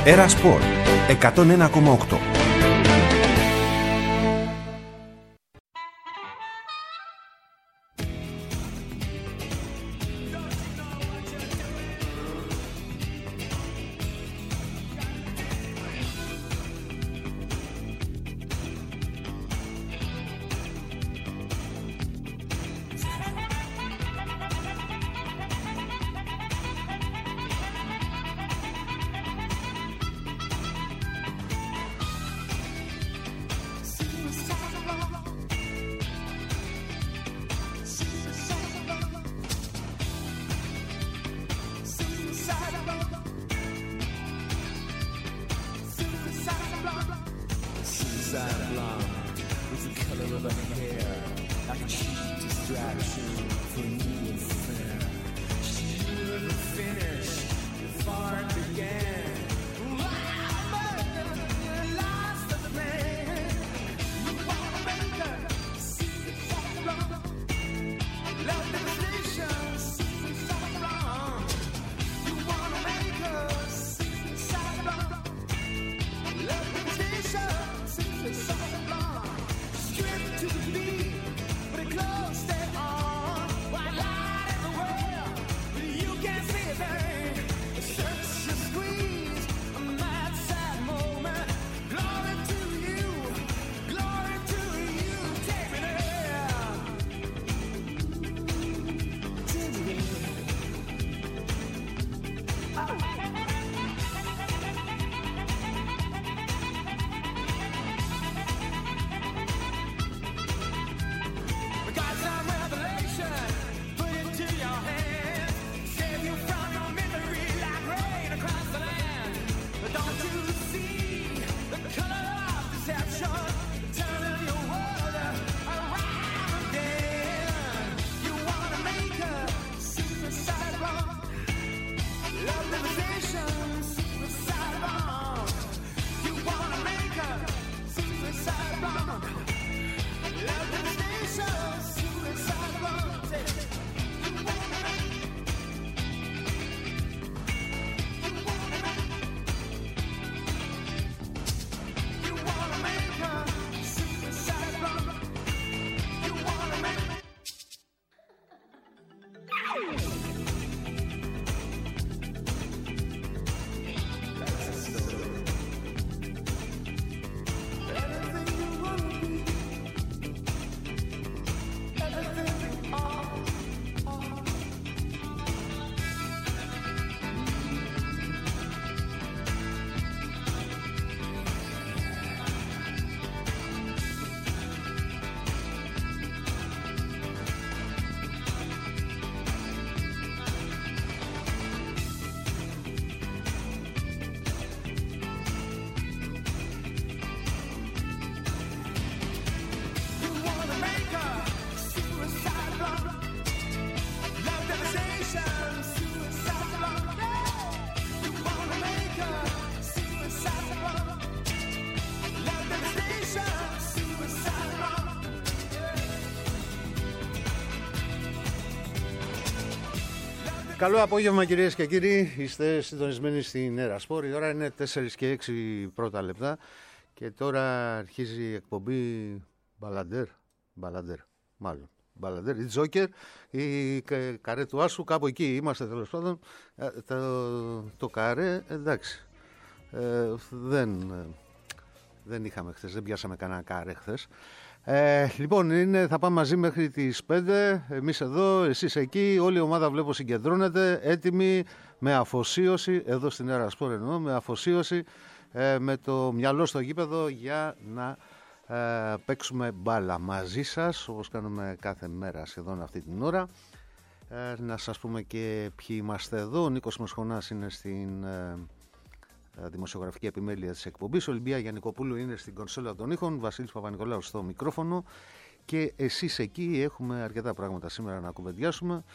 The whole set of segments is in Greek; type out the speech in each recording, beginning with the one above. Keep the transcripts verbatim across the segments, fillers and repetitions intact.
Έρα Σπορ εκατόν ένα κόμμα οκτώ. Καλό απόγευμα κυρίες και κύριοι, είστε συντονισμένοι στην Έρα Σπορ. Η ώρα είναι τέσσερα και έξι πρώτα λεπτά και τώρα αρχίζει η εκπομπή Μπαλαντέρ, Μπαλαντέρ μάλλον, Μπαλαντέρ, η Τζόκερ, η Καρέ του Άσου, κάπου εκεί είμαστε τέλος πάντων. Το, το Καρέ, εντάξει, ε, δεν, δεν είχαμε χθες, δεν πιάσαμε κανένα Καρέ χθες. Ε, λοιπόν, είναι, θα πάμε μαζί μέχρι τις πέντε. Εμείς εδώ, εσείς εκεί. Όλη η ομάδα βλέπω συγκεντρώνεται. Έτοιμοι με αφοσίωση. Εδώ στην Έρα Σπορ εννοώ. Με αφοσίωση. Ε, με το μυαλό στο γήπεδο για να ε, παίξουμε μπάλα μαζί σας. Όπως κάνουμε κάθε μέρα σχεδόν αυτή την ώρα. Ε, να σας πούμε και ποιοι είμαστε εδώ. Ο Νίκος Μοσχονάς είναι στην Ε, δημοσιογραφική επιμέλεια της εκπομπής. Ολυμπία Γιαννικοπούλου είναι στην κονσόλα των ήχων. Βασίλης Παπα-Νικολάου στο μικρόφωνο. Και εσείς εκεί έχουμε αρκετά πράγματα σήμερα να κουβεντιάσουμε.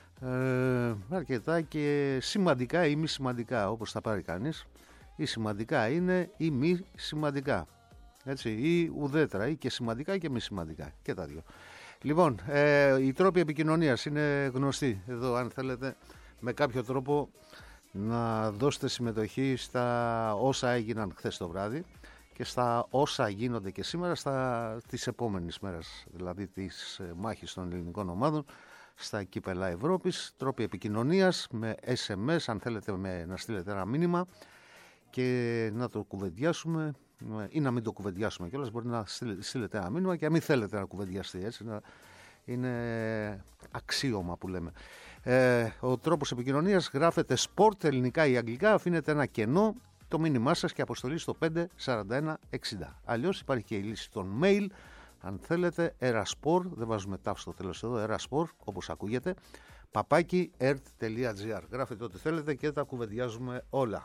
Ε, αρκετά και σημαντικά ή μη σημαντικά, όπως θα πάρει κανείς. Ή σημαντικά είναι ή μη σημαντικά. Έτσι, ή ουδέτερα, ή και σημαντικά και μη σημαντικά. Και τα δύο. Λοιπόν, ε, οι τρόποι επικοινωνίας είναι γνωστοί. Εδώ, αν θέλετε, με κάποιο τρόπο να δώσετε συμμετοχή στα όσα έγιναν χθες το βράδυ και στα όσα γίνονται και σήμερα στα, τις επόμενες μέρες, δηλαδή της μάχης των ελληνικών ομάδων στα κύπελα Ευρώπης. Τρόποι επικοινωνίας με ες εμ ες, αν θέλετε με, να στείλετε ένα μήνυμα και να το κουβεντιάσουμε ή να μην το κουβεντιάσουμε κιόλας. Μπορεί να στείλετε ένα μήνυμα και να μην θέλετε να κουβεντιαστεί, έτσι, να, είναι αξίωμα που λέμε. Ε, ο τρόπος επικοινωνίας γράφεται sport ελληνικά ή αγγλικά, αφήνετε ένα κενό, το μήνυμά σας και αποστολή στο πέντε σαράντα ένα εξήντα. Αλλιώς υπάρχει και η λύση των mail, αν θέλετε, eraspor, δεν βάζουμε τάφ στο τέλος εδώ, eraspor, όπως ακούγεται, παπάκι ερτ τελεία τζι άρ. Γράφετε ό,τι θέλετε και τα κουβεντιάζουμε όλα.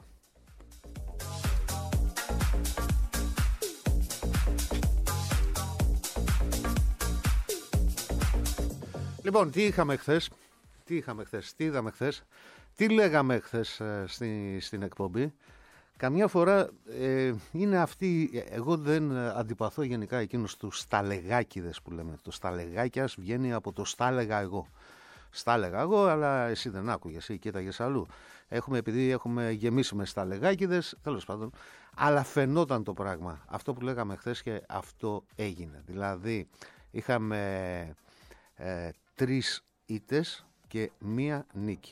Λοιπόν, τι είχαμε χθες, τι είχαμε χθες, τι είδαμε χθες, τι λέγαμε χθες ε, στη, στην εκπομπή. Καμιά φορά ε, είναι αυτή, εγώ δεν αντιπαθώ γενικά εκείνους τους σταλεγάκιδες που λέμε. Το σταλεγάκιας βγαίνει από το στάλεγα εγώ. Στάλεγα εγώ, αλλά εσύ δεν άκουγες, εσύ κοίταγες αλλού. Έχουμε, επειδή έχουμε γεμίσει με σταλεγάκιδες, τέλος πάντων, αλλά φαινόταν το πράγμα. Αυτό που λέγαμε χθες και αυτό έγινε. Δηλαδή, είχαμε ε, τρεις ήττες και μία νίκη.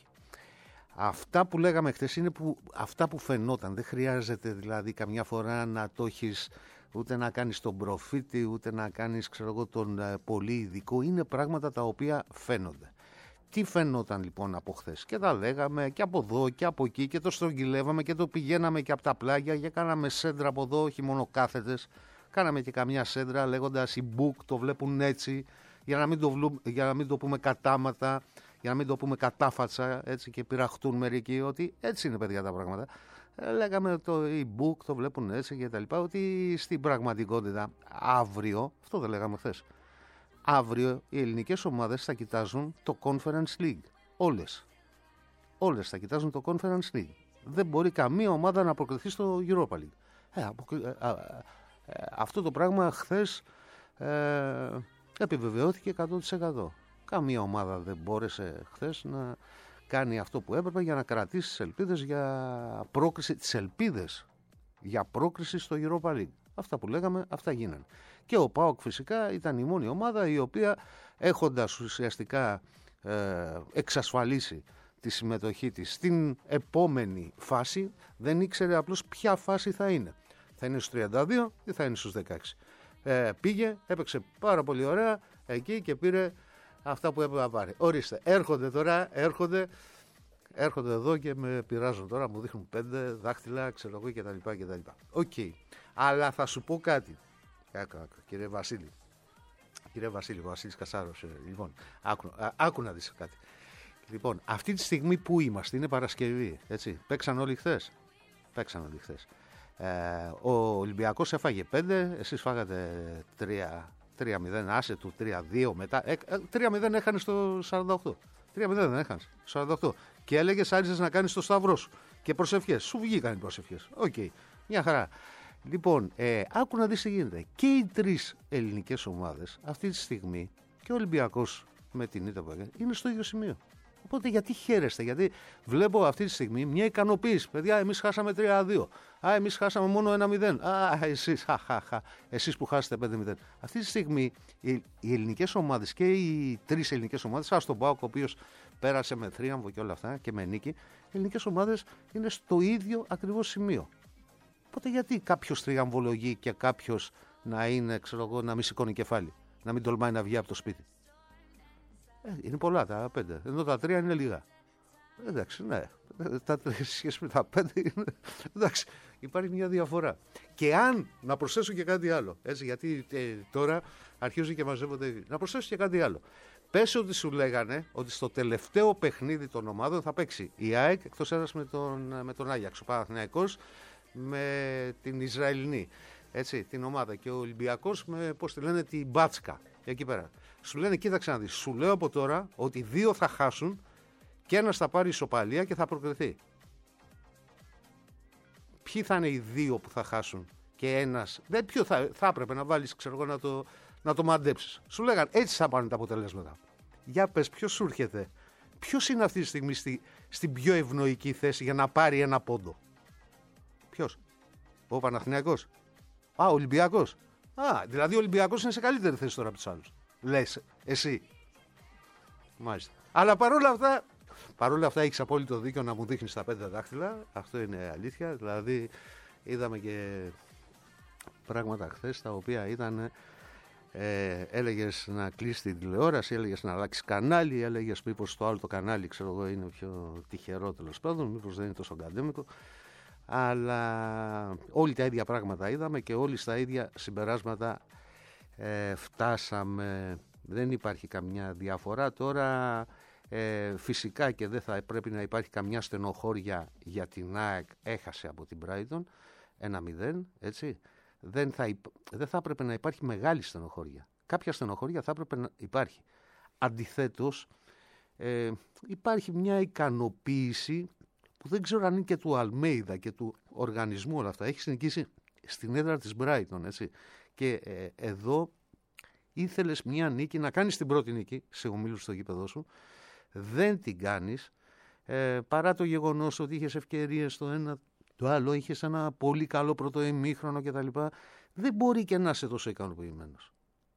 Αυτά που λέγαμε χθες είναι που, αυτά που φαινόταν. Δεν χρειάζεται δηλαδή καμιά φορά να το έχεις, ούτε να κάνεις τον προφήτη, ούτε να κάνεις, ξέρω εγώ, τον ε, πολύ ειδικό. Είναι πράγματα τα οποία φαίνονται. Τι φαινόταν λοιπόν από χθες? Και τα λέγαμε και από εδώ και από εκεί και το στρογγυλεύαμε και το πηγαίναμε και από τα πλάγια και κάναμε σέντρα από εδώ, όχι μόνο κάθετες. Κάναμε και καμιά σέντρα λέγοντας οι book το βλέπουν έτσι, για να μην το, βλου, για να μην το πούμε κατάματα, για να μην το πούμε κατάφατσα, έτσι, και πειραχτούν μερικοί ότι έτσι είναι, παιδιά, τα πράγματα. Ε, λέγαμε το e-book το βλέπουν έτσι και τα λοιπά, ότι στην πραγματικότητα αύριο, αυτό δεν λέγαμε χθες, αύριο οι ελληνικές ομάδες θα κοιτάζουν το Conference League. Όλες. Όλες θα κοιτάζουν το Conference League. Δεν μπορεί καμία ομάδα να προκριθεί στο Europa League. Ε, απο, ε, ε, ε, αυτό το πράγμα χθες ε, επιβεβαιώθηκε εκατό τοις εκατό. Καμία ομάδα δεν μπόρεσε χθες να κάνει αυτό που έπρεπε για να κρατήσει τις ελπίδες για πρόκριση, τις ελπίδες για πρόκριση στο Europa League. Αυτά που λέγαμε, αυτά γίνανε. Και ο ΠΑΟΚ φυσικά ήταν η μόνη ομάδα η οποία, έχοντας ουσιαστικά ε, εξασφαλίσει τη συμμετοχή της στην επόμενη φάση, δεν ήξερε απλώς ποια φάση θα είναι. Θα είναι στους τριάντα δύο ή θα είναι στους δεκαέξι. Ε, πήγε, έπαιξε πάρα πολύ ωραία εκεί και πήρε αυτά που έπρεπε να πάρει. Ορίστε, έρχονται τώρα, έρχονται, έρχονται εδώ και με πειράζουν τώρα, μου δείχνουν πέντε δάχτυλα, ξέρω εγώ κτλ. κτλ. Οκ. Okay. Αλλά θα σου πω κάτι, κύριε Βασίλη. Κύριε Βασίλη, ο Βασίλης Κασάρος. Λοιπόν, άκου, άκου να δεις κάτι. Λοιπόν, αυτή τη στιγμή που είμαστε, είναι Παρασκευή, έτσι. Παίξαν όλοι χθες. Παίξαν όλοι χθες. Ε, ο Ολυμπιακός έφαγε πέντε, εσείς φάγατε τρία μηδέν, άσε του τρία δύο μετά. Ε, τρία μηδέν έχανε στο σαράντα οκτώ. τρία μηδέν δεν έχανε στο σαράντα οκτώ. Και έλεγες άρχισες να κάνεις το σταυρό σου. Και προσευχές. Σου βγήκαν οι προσευχές. Οκ. Okay. Μια χαρά. Λοιπόν, ε, άκου να δεις τι γίνεται. Και οι τρεις ελληνικές ομάδες αυτή τη στιγμή, και ο Ολυμπιακός με την ήττα που έκανε, είναι στο ίδιο σημείο. Οπότε γιατί χαίρεστε? Γιατί βλέπω αυτή τη στιγμή μια ικανοποίηση. Παιδιά, εμείς χάσαμε τρία δύο. Α, εμείς χάσαμε μόνο ένα μηδέν. Α, εσείς, χαχαχα. Εσείς που χάσετε πέντε μηδέν. Αυτή τη στιγμή οι, οι ελληνικές ομάδες και οι τρεις ελληνικές ομάδες, ας τον ΠΑΟΚ, ο οποίος πέρασε με θρίαμβο και όλα αυτά και με νίκη, οι ελληνικές ομάδες είναι στο ίδιο ακριβώς σημείο. Οπότε γιατί κάποιος θριαμβολογεί και κάποιος να είναι, ξέρω εγώ, να μην σηκώνει κεφάλι, να μην τολμάει να βγει από το σπίτι? Ε, είναι πολλά τα πέντε, ενώ τα τρία είναι λίγα. Εντάξει, ναι. Τα τρία σχέση με τα πέντε είναι. Εντάξει, υπάρχει μια διαφορά. Και αν, να προσθέσω και κάτι άλλο, έτσι, γιατί ε, τώρα αρχίζουν και μαζεύονται. Να προσθέσω και κάτι άλλο. Πες ότι σου λέγανε ότι στο τελευταίο παιχνίδι των ομάδων θα παίξει η ΑΕΚ εκτός έδρας με τον, με τον Άγιαξ, ο Παναθηναϊκός με την Ισραηλινή, έτσι, την ομάδα, και ο Ολυμπιακός με, πώς τη λένε, την Μπάτσκα, εκεί πέρα. Σου λένε, κοίταξε να δεις, σου λέω από τώρα ότι δύο θα χάσουν και ένας θα πάρει ισοπαλία και θα προκριθεί. Ποιοι θα είναι οι δύο που θα χάσουν και ένας? Δεν, ποιο θα, θα έπρεπε να βάλεις, ξέρω εγώ, να το, να το μαντέψεις. Σου λέγανε, έτσι θα πάνε τα αποτελέσματα. Για πες, ποιος σου έρχεται, ποιος είναι αυτή τη στιγμή στη, στην πιο ευνοϊκή θέση για να πάρει ένα πόντο? Ποιος? Ο Παναθηναϊκός? Α, ο Ολυμπιακός. Α, δηλαδή ο Ολυμπιακός είναι σε καλύτερη θέση τώρα από τους άλλους. Λες, εσύ. Μάλιστα. Αλλά παρόλα αυτά, παρόλα αυτά έχεις απόλυτο δίκιο να μου δείχνεις τα πέντε δάχτυλα. Αυτό είναι αλήθεια. Δηλαδή είδαμε και πράγματα χθες τα οποία ήταν... Ε, έλεγες να κλείσει την τηλεόραση, έλεγες να αλλάξει κανάλι, έλεγες μήπως το άλλο το κανάλι, ξέρω εγώ, είναι πιο τυχερό τέλος πάντων, μήπως δεν είναι τόσο ακαδέμικο. Αλλά όλοι τα ίδια πράγματα είδαμε και όλοι στα ίδια συμπεράσματα ε, φτάσαμε. Δεν υπάρχει καμιά διαφορά. Τώρα ε, φυσικά και δεν θα πρέπει να υπάρχει καμιά στενοχώρια για την ΑΕΚ, έχασε από την Brighton ένα μηδέν, έτσι. Δεν θα, υπ... δεν θα έπρεπε να υπάρχει μεγάλη στενοχώρια. Κάποια στενοχώρια θα έπρεπε να υπάρχει. Αντιθέτως, ε, υπάρχει μια ικανοποίηση που δεν ξέρω αν είναι και του Αλμέιδα και του οργανισμού όλα αυτά. Έχει νικήσει στην έδρα της Brighton, έτσι. Και ε, εδώ ήθελες μια νίκη, να κάνεις την πρώτη νίκη σε ομίλους στο γήπεδο σου. Δεν την κάνεις, ε, παρά το γεγονός ότι είχες ευκαιρίες στο ένα... Το άλλο, είχες ένα πολύ καλό πρώτο ημίχρονο κτλ. Δεν μπορεί και να είσαι τόσο ικανοποιημένος.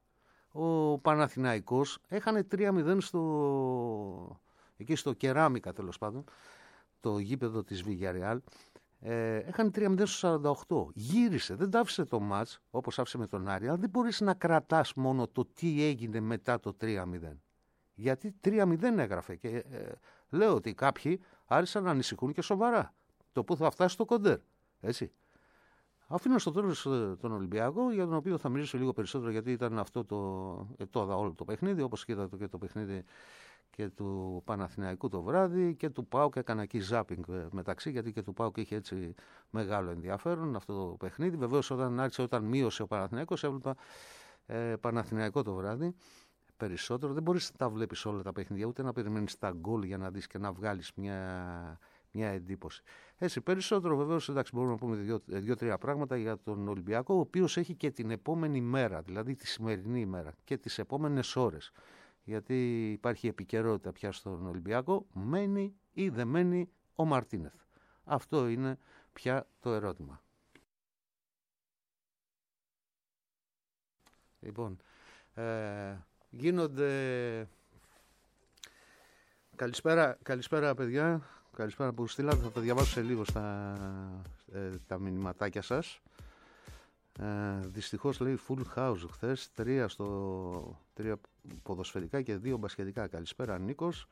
Ο Παναθηναϊκός έχανε τρία μηδέν στο... εκεί στο Κεράμικα, τέλος πάντων, το γήπεδο της Villarreal. Ε, έχανε τρία μηδέν στο σαράντα οκτώ. Γύρισε, δεν τα άφησε το μάτς όπως άφησε με τον Άρη, αλλά δεν μπορείς να κρατάς μόνο το τι έγινε μετά το τρία μηδέν. Γιατί τρία μηδέν έγραφε και ε, λέω ότι κάποιοι άρχισαν να ανησυχούν και σοβαρά. Το που θα φτάσει στο κοντέρ, έτσι. Αφήνω στο τέλος τον Ολυμπιακό, για τον οποίο θα μιλήσω λίγο περισσότερο, γιατί ήταν αυτό το ετώδα όλο το παιχνίδι, όπως και είδατε και το παιχνίδι και του Παναθηναϊκού το βράδυ και του ΠΑΟΚ. Έκανα εκεί ζάπινγκ μεταξύ, γιατί και του ΠΑΟΚ είχε έτσι μεγάλο ενδιαφέρον αυτό το παιχνίδι. Βεβαίως όταν άρχισε, όταν μείωσε ο Παναθηναϊκός, έβλεπα ε, Παναθηναϊκό το βράδυ περισσότερο. Δεν μπορείς να τα βλέπεις όλα τα παιχνίδια, ούτε να περιμένεις τα γκολ για να δεις και να βγάλεις μια... μια εντύπωση. Έτσι, περισσότερο βεβαίως, εντάξει, μπορούμε να πούμε δύο, δύο-τρία πράγματα για τον Ολυμπιακό, ο οποίος έχει και την επόμενη μέρα, δηλαδή τη σημερινή ημέρα και τις επόμενες ώρες. Γιατί υπάρχει επικαιρότητα πια στον Ολυμπιακό, μένει ή δεν μένει ο Μαρτίνεθ. Αυτό είναι πια το ερώτημα. Λοιπόν, ε, γίνονται... Καλησπέρα, καλησπέρα παιδιά. Καλησπέρα που στείλατε, θα τα διαβάσω σε λίγο στα ε, τα μηνυματάκια σας. Ε, δυστυχώς λέει full house χθες, τρία, στο, τρία ποδοσφαιρικά και δύο μπασκετικά. Καλησπέρα Νίκος.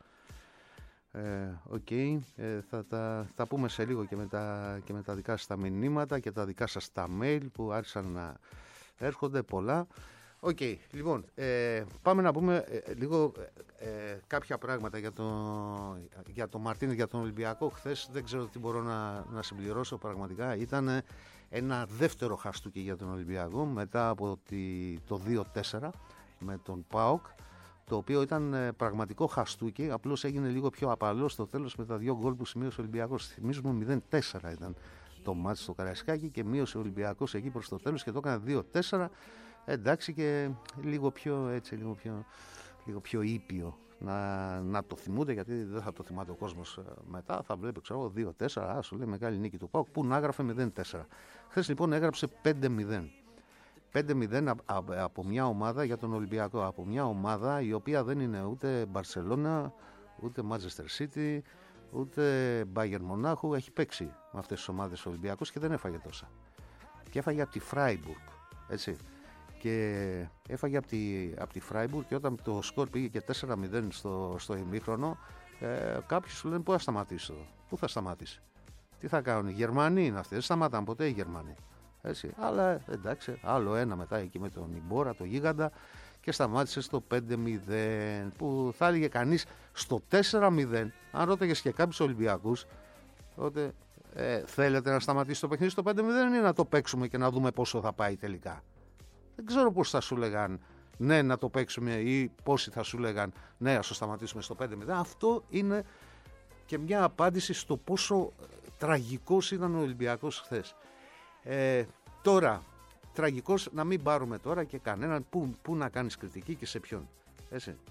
Ε, okay. ε, θα τα θα πούμε σε λίγο και με, τα, και με τα δικά σας τα μηνύματα και τα δικά σας τα mail που άρχισαν να έρχονται πολλά. Οκ, okay, λοιπόν, ε, πάμε να πούμε ε, λίγο ε, κάποια πράγματα για τον για το Μαρτίνε, για τον Ολυμπιακό. Χθες δεν ξέρω τι μπορώ να, να συμπληρώσω πραγματικά. Ήταν ένα δεύτερο χαστούκι για τον Ολυμπιακό μετά από τη, το δύο τέσσερα με τον ΠΑΟΚ, το οποίο ήταν ε, πραγματικό χαστούκι, απλώς έγινε λίγο πιο απαλό στο τέλος με τα δύο γκολ που σημείωσε ο Ολυμπιακός. Θυμίζουμε μηδέν τέσσερα ήταν το μάτς στο Καραϊσκάκι και μείωσε ο Ολυμπιακός εκεί προς το τέλος και το έκανε δύο τέσσερα. Εντάξει, και λίγο πιο, έτσι, λίγο πιο, λίγο πιο ήπιο να, να το θυμούνται, γιατί δεν θα το θυμάται ο κόσμος μετά. Θα βλέπει, ξέρω, δύο τέσσερα, α, σου λέει μεγάλη νίκη του ΠΑΟΚ, που να έγραφε μηδέν τέσσερα. Χθες λοιπόν έγραψε πέντε μηδέν. πέντε μηδέν από μια ομάδα για τον Ολυμπιακό. Από μια ομάδα η οποία δεν είναι ούτε Μπαρσελόνα, ούτε Manchester City, ούτε Bayern Μονάχου. Έχει παίξει με αυτές τις ομάδες ο Ολυμπιακός και δεν έφαγε τόσα. Και έφαγε από τη Φράιμπουργκ, έτσι. Και έφαγε από τη, από τη Φράιμπουργκ και όταν το σκορ πήγε και τέσσερα μηδέν στο, στο ημίχρονο, ε, κάποιοι σου λένε πού θα σταματήσει εδώ, πού θα σταματήσει, τι θα κάνουν, οι Γερμανοί είναι αυτοί, δεν σταματάνε ποτέ οι Γερμανοί, έτσι. Αλλά εντάξει, άλλο ένα μετά εκεί με τον Ιμπόρα, το γίγαντα, και σταμάτησε στο πέντε μηδέν, που θα έλεγε κανείς στο τέσσερα μηδέν, αν ρώταγες και κάποιους Ολυμπιακούς, τότε ε, θέλετε να σταματήσει το παιχνίδι στο πέντε μηδέν ή να το παίξουμε και να δούμε πόσο θα πάει τελικά. Δεν ξέρω πώς θα σου λέγαν ναι να το παίξουμε ή πόσοι θα σου λέγαν ναι ας το σταματήσουμε στο πέντε μηδέν. Αυτό είναι και μια απάντηση στο πόσο τραγικός ήταν ο Ολυμπιακός χθες. Ε, τώρα, τραγικός να μην πάρουμε τώρα και κανέναν που, που να κάνεις κριτική και σε ποιον. Έτσι.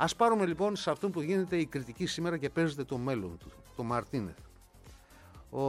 Ας πάρουμε λοιπόν σε αυτό που γίνεται η κριτική σήμερα και παίζεται το μέλλον του, το Μαρτίνεθ. Ο,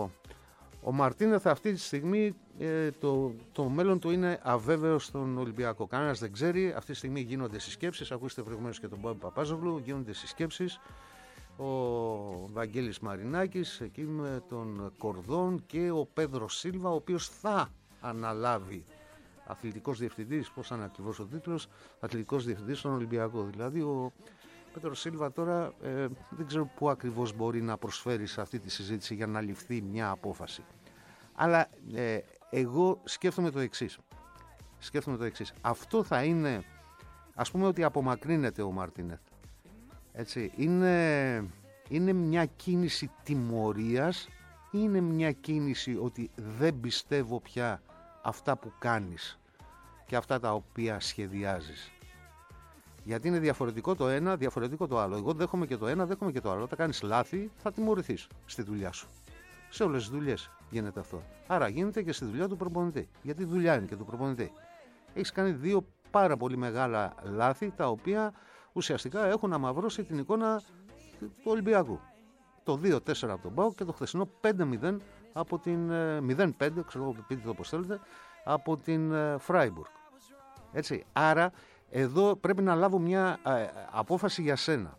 ο Μαρτίνεθ αυτή τη στιγμή ε, το, το μέλλον του είναι αβέβαιο στον Ολυμπιακό. Κανένας δεν ξέρει, αυτή τη στιγμή γίνονται συσκέψεις, ακούστε προηγουμένως και τον Μπάμπη Παπάζογλου, γίνονται συσκέψεις. Ο Βαγγέλης Μαρινάκης εκεί με τον Κορδόν και ο Πέδρο Σίλβα, ο οποίος θα αναλάβει αθλητικός διευθυντής, πώς είναι ακριβώς ο τίτλος, αθλητικός διευθυντής στον Ολυμπιακό. Δηλαδή ο Πέτρο Σίλβα τώρα ε, δεν ξέρω πού ακριβώς μπορεί να προσφέρει σε αυτή τη συζήτηση για να ληφθεί μια απόφαση. Αλλά ε, εγώ σκέφτομαι το εξής. Σκέφτομαι το εξής. Αυτό θα είναι, ας πούμε ότι απομακρύνεται ο Μαρτίνεθ. Έτσι, είναι, είναι μια κίνηση τιμωρίας ή είναι μια κίνηση ότι δεν πιστεύω πια αυτά που κάνεις και αυτά τα οποία σχεδιάζεις? Γιατί είναι διαφορετικό το ένα, διαφορετικό το άλλο. Εγώ δέχομαι και το ένα, δέχομαι και το άλλο. Όταν κάνεις λάθη θα τιμωρηθείς στη δουλειά σου. Σε όλες τις δουλειές γίνεται αυτό. Άρα γίνεται και στη δουλειά του προπονητή. Γιατί δουλειά είναι και του προπονητή. Έχεις κάνει δύο πάρα πολύ μεγάλα λάθη τα οποία ουσιαστικά έχουν αμαυρώσει την εικόνα του Ολυμπιακού. Το δύο τέσσερα από τον ΠΑΟΚ και το χθεσινό πέντε μηδέν από την μηδέν πέντε, ξέρω πείτε το πώς θέλετε, από την Φράιμπουργκ. Έτσι, άρα εδώ πρέπει να λάβω μια ε, απόφαση για σένα.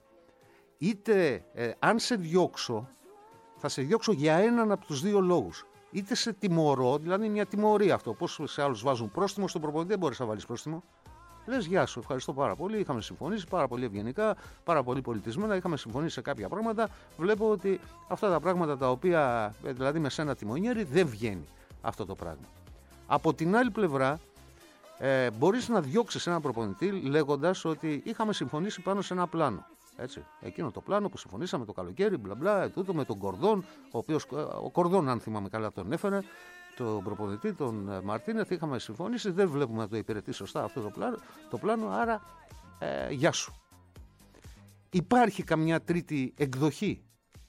Είτε ε, αν σε διώξω, θα σε διώξω για έναν από τους δύο λόγους. Είτε σε τιμωρώ, δηλαδή μια τιμωρία αυτό. Πώς σε άλλους βάζουν πρόστιμο, στον προπονητή δεν μπορείς να βάλεις πρόστιμο. Λες γεια σου, ευχαριστώ πάρα πολύ. Είχαμε συμφωνήσει πάρα πολύ ευγενικά, πάρα πολύ πολιτισμένα. Είχαμε συμφωνήσει σε κάποια πράγματα. Βλέπω ότι αυτά τα πράγματα τα οποία, δηλαδή με σένα τιμονιέρι, δεν βγαίνει αυτό το πράγμα. Από την άλλη πλευρά, ε, μπορείς να διώξεις έναν προπονητή λέγοντας ότι είχαμε συμφωνήσει πάνω σε ένα πλάνο. Έτσι, εκείνο το πλάνο που συμφωνήσαμε το καλοκαίρι, μπλα μπλα, τούτο με τον Κορδόν, ο οποίος, ο Κορδόν, αν θυμάμαι καλά, τον έφερε, τον προπονητή, τον Μαρτίνεθ, είχαμε συμφωνήσει, δεν βλέπουμε να το υπηρετεί σωστά αυτό το πλάνο, το πλάνο άρα ε, γεια σου. Υπάρχει καμιά τρίτη εκδοχή?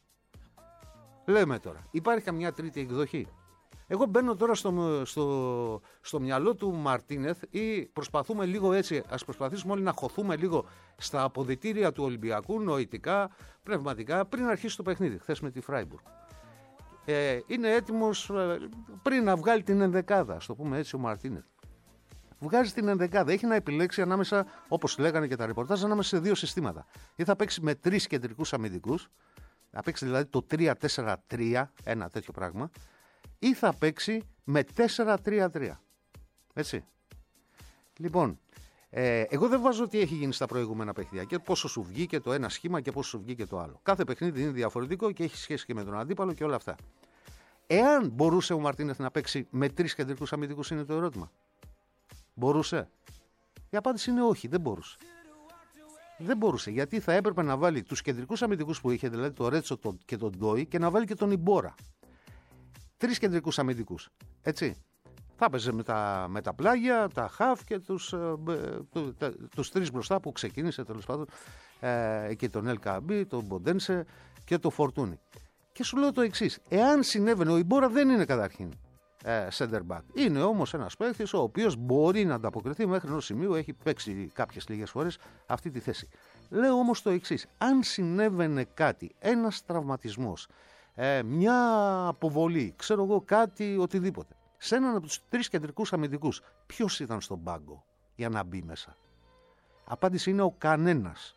Λέμε τώρα, υπάρχει καμιά τρίτη εκδοχή? Εγώ μπαίνω τώρα στο, στο, στο μυαλό του Μαρτίνεθ ή προσπαθούμε λίγο έτσι, ας προσπαθήσουμε όλοι να χωθούμε λίγο στα αποδυτήρια του Ολυμπιακού, νοητικά, πνευματικά, πριν αρχίσει το παιχνίδι, χθες με τη Φράιμπουργκ. Ε, είναι έτοιμος ε, πριν να βγάλει την ενδεκάδα, ας το πούμε έτσι ο Μαρτίνεθ. Βγάζει την ενδεκάδα, έχει να επιλέξει ανάμεσα, όπως λέγανε και τα ρεπορτάζ, ανάμεσα σε δύο συστήματα. Ή θα παίξει με τρεις κεντρικούς αμυντικούς, θα παίξει δηλαδή το τρία τέσσερα τρία, ένα τέτοιο πράγμα, ή θα παίξει με τέσσερα τρία τρία. Έτσι. Λοιπόν, ε, εγώ δεν βάζω τι έχει γίνει στα προηγούμενα παιχνίδια και πόσο σου βγήκε το ένα σχήμα και πόσο σου βγήκε το άλλο. Κάθε παιχνίδι είναι διαφορετικό και έχει σχέση και με τον αντίπαλο και όλα αυτά. Εάν μπορούσε ο Μαρτίνεθ να παίξει με τρεις κεντρικούς αμυντικούς, είναι το ερώτημα. Μπορούσε? Η απάντηση είναι όχι, δεν μπορούσε. Δεν μπορούσε, γιατί θα έπρεπε να βάλει τους κεντρικούς αμυντικούς που είχε, δηλαδή το Ρέτσο και τον Ντόι, και να βάλει και τον Ιμπόρα. Τρεις κεντρικούς αμυντικούς. Έτσι. Θα έπαιζε με τα, με τα πλάγια, τα χαφ και τους, ε, του, τα, τους τρεις μπροστά που ξεκίνησε τέλος πάντων, ε, και τον Ελ Καμπί, τον Μποντένσε και τον Φορτούνι. Και σου λέω το εξής. Εάν συνέβαινε, ο Ιμπόρα δεν είναι καταρχήν ε, center back. Είναι όμως ένας παίκτης ο οποίος μπορεί να ανταποκριθεί μέχρι ενός σημείου, έχει παίξει κάποιες λίγες φορές αυτή τη θέση. Λέω όμως το εξής. Αν συνέβαινε κάτι, ένας τραυματισμός, ε, μια αποβολή, ξέρω εγώ κάτι, οτιδήποτε, σε έναν από τους τρεις κεντρικούς αμυντικούς, ποιος ήταν στον πάγκο για να μπει μέσα? Απάντηση είναι ο κανένας.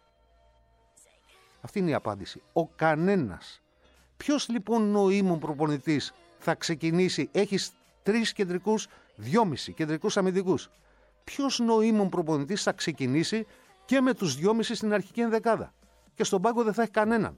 Αυτή είναι η απάντηση. Ο κανένας. Ποιος λοιπόν νοήμων προπονητής θα ξεκινήσει? Έχεις τρεις κεντρικούς, δυόμισι κεντρικούς αμυντικούς. Ποιος νοήμων προπονητής θα ξεκινήσει και με τους δυόμισι στην αρχική ενδεκάδα και στον πάγκο δεν θα έχει κανέναν?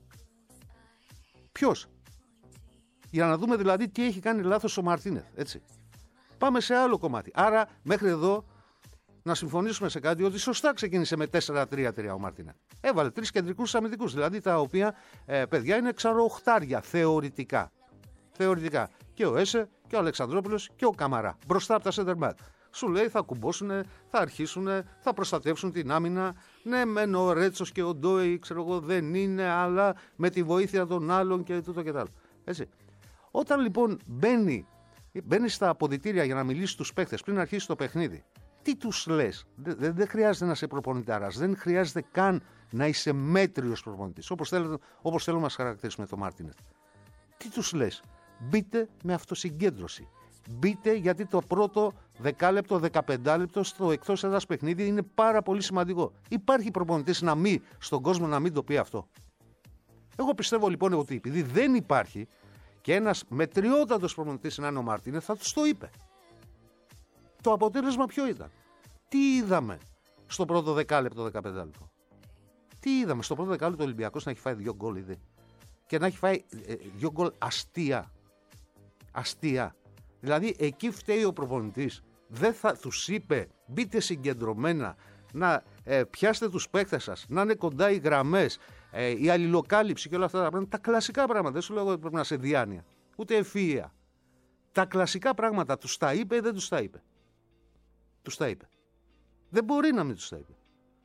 Ποιος? Για να δούμε δηλαδή τι έχει κάνει λάθος ο Μαρτίνεθ, έτσι. Πάμε σε άλλο κομμάτι. Άρα μέχρι εδώ να συμφωνήσουμε σε κάτι, ότι σωστά ξεκίνησε με τέσσερα τρία τρία ο Μαρτίνεθ. Έβαλε τρεις κεντρικούς αμυντικούς, δηλαδή τα οποία ε, παιδιά είναι εξαροχτάρια θεωρητικά. Θεωρητικά. Και ο Έσε και ο Αλεξανδρόπουλος και ο Καμαρά. Μπροστά από τα center back. Σου λέει θα κουμπώσουν, θα αρχίσουν, θα προστατεύσουν την άμυνα. Ναι, μεν ο Ρέτσος και ο Ντόι, ξέρω εγώ, δεν είναι, αλλά με τη βοήθεια των άλλων και τούτο και τ' άλλο. Έτσι. Όταν λοιπόν μπαίνει, μπαίνει στα αποδυτήρια για να μιλήσει στους παίχτες πριν αρχίσει το παιχνίδι Τι τους λες? Δεν, δεν χρειάζεται να είσαι προπονητάρας, δεν χρειάζεται καν να είσαι μέτριος προπονητής, όπως θέλουμε, όπως θέλουμε να μας χαρακτηρίσουμε το Μάρτινεθ. Τι τους λες? Μπείτε με αυτοσυγκέντρωση. Μπείτε, γιατί το πρώτο δεκάλεπτο, δεκαπεντάλεπτο στο εκτός έδρας παιχνίδι είναι πάρα πολύ σημαντικό. Υπάρχει προπονητής να μην, στον κόσμο να μην το πει αυτό? Εγώ πιστεύω λοιπόν ότι επειδή δεν υπάρχει και ένας μετριότατος προπονητής να είναι ο Μάρτινεθ, θα τους το είπε. Το αποτέλεσμα ποιο ήταν? Τι είδαμε στο πρώτο δεκάλεπτο, δεκαπεντάλεπτο? Τι είδαμε στο πρώτο δεκάλεπτο? Ο Ολυμπιακός να έχει φάει δύο γκολ ήδη. Και να έχει φάει ε, δύο γκολ αστεία. Αστεία. Δηλαδή εκεί φταίει ο προπονητής. Δεν θα τους είπε μπείτε συγκεντρωμένα, να ε, πιάστε τους παίκτες σας, να είναι κοντά οι γραμμές, ε, η αλληλοκάλυψη και όλα αυτά τα πράγματα. Τα κλασικά πράγματα. Δεν σου λέω ότι πρέπει να είσαι διάνοια, ούτε ευφυΐα. Τα κλασικά πράγματα τους τα είπε ή δεν τους τα είπε? Τους τα είπε. Δεν μπορεί να μην τους τα είπε.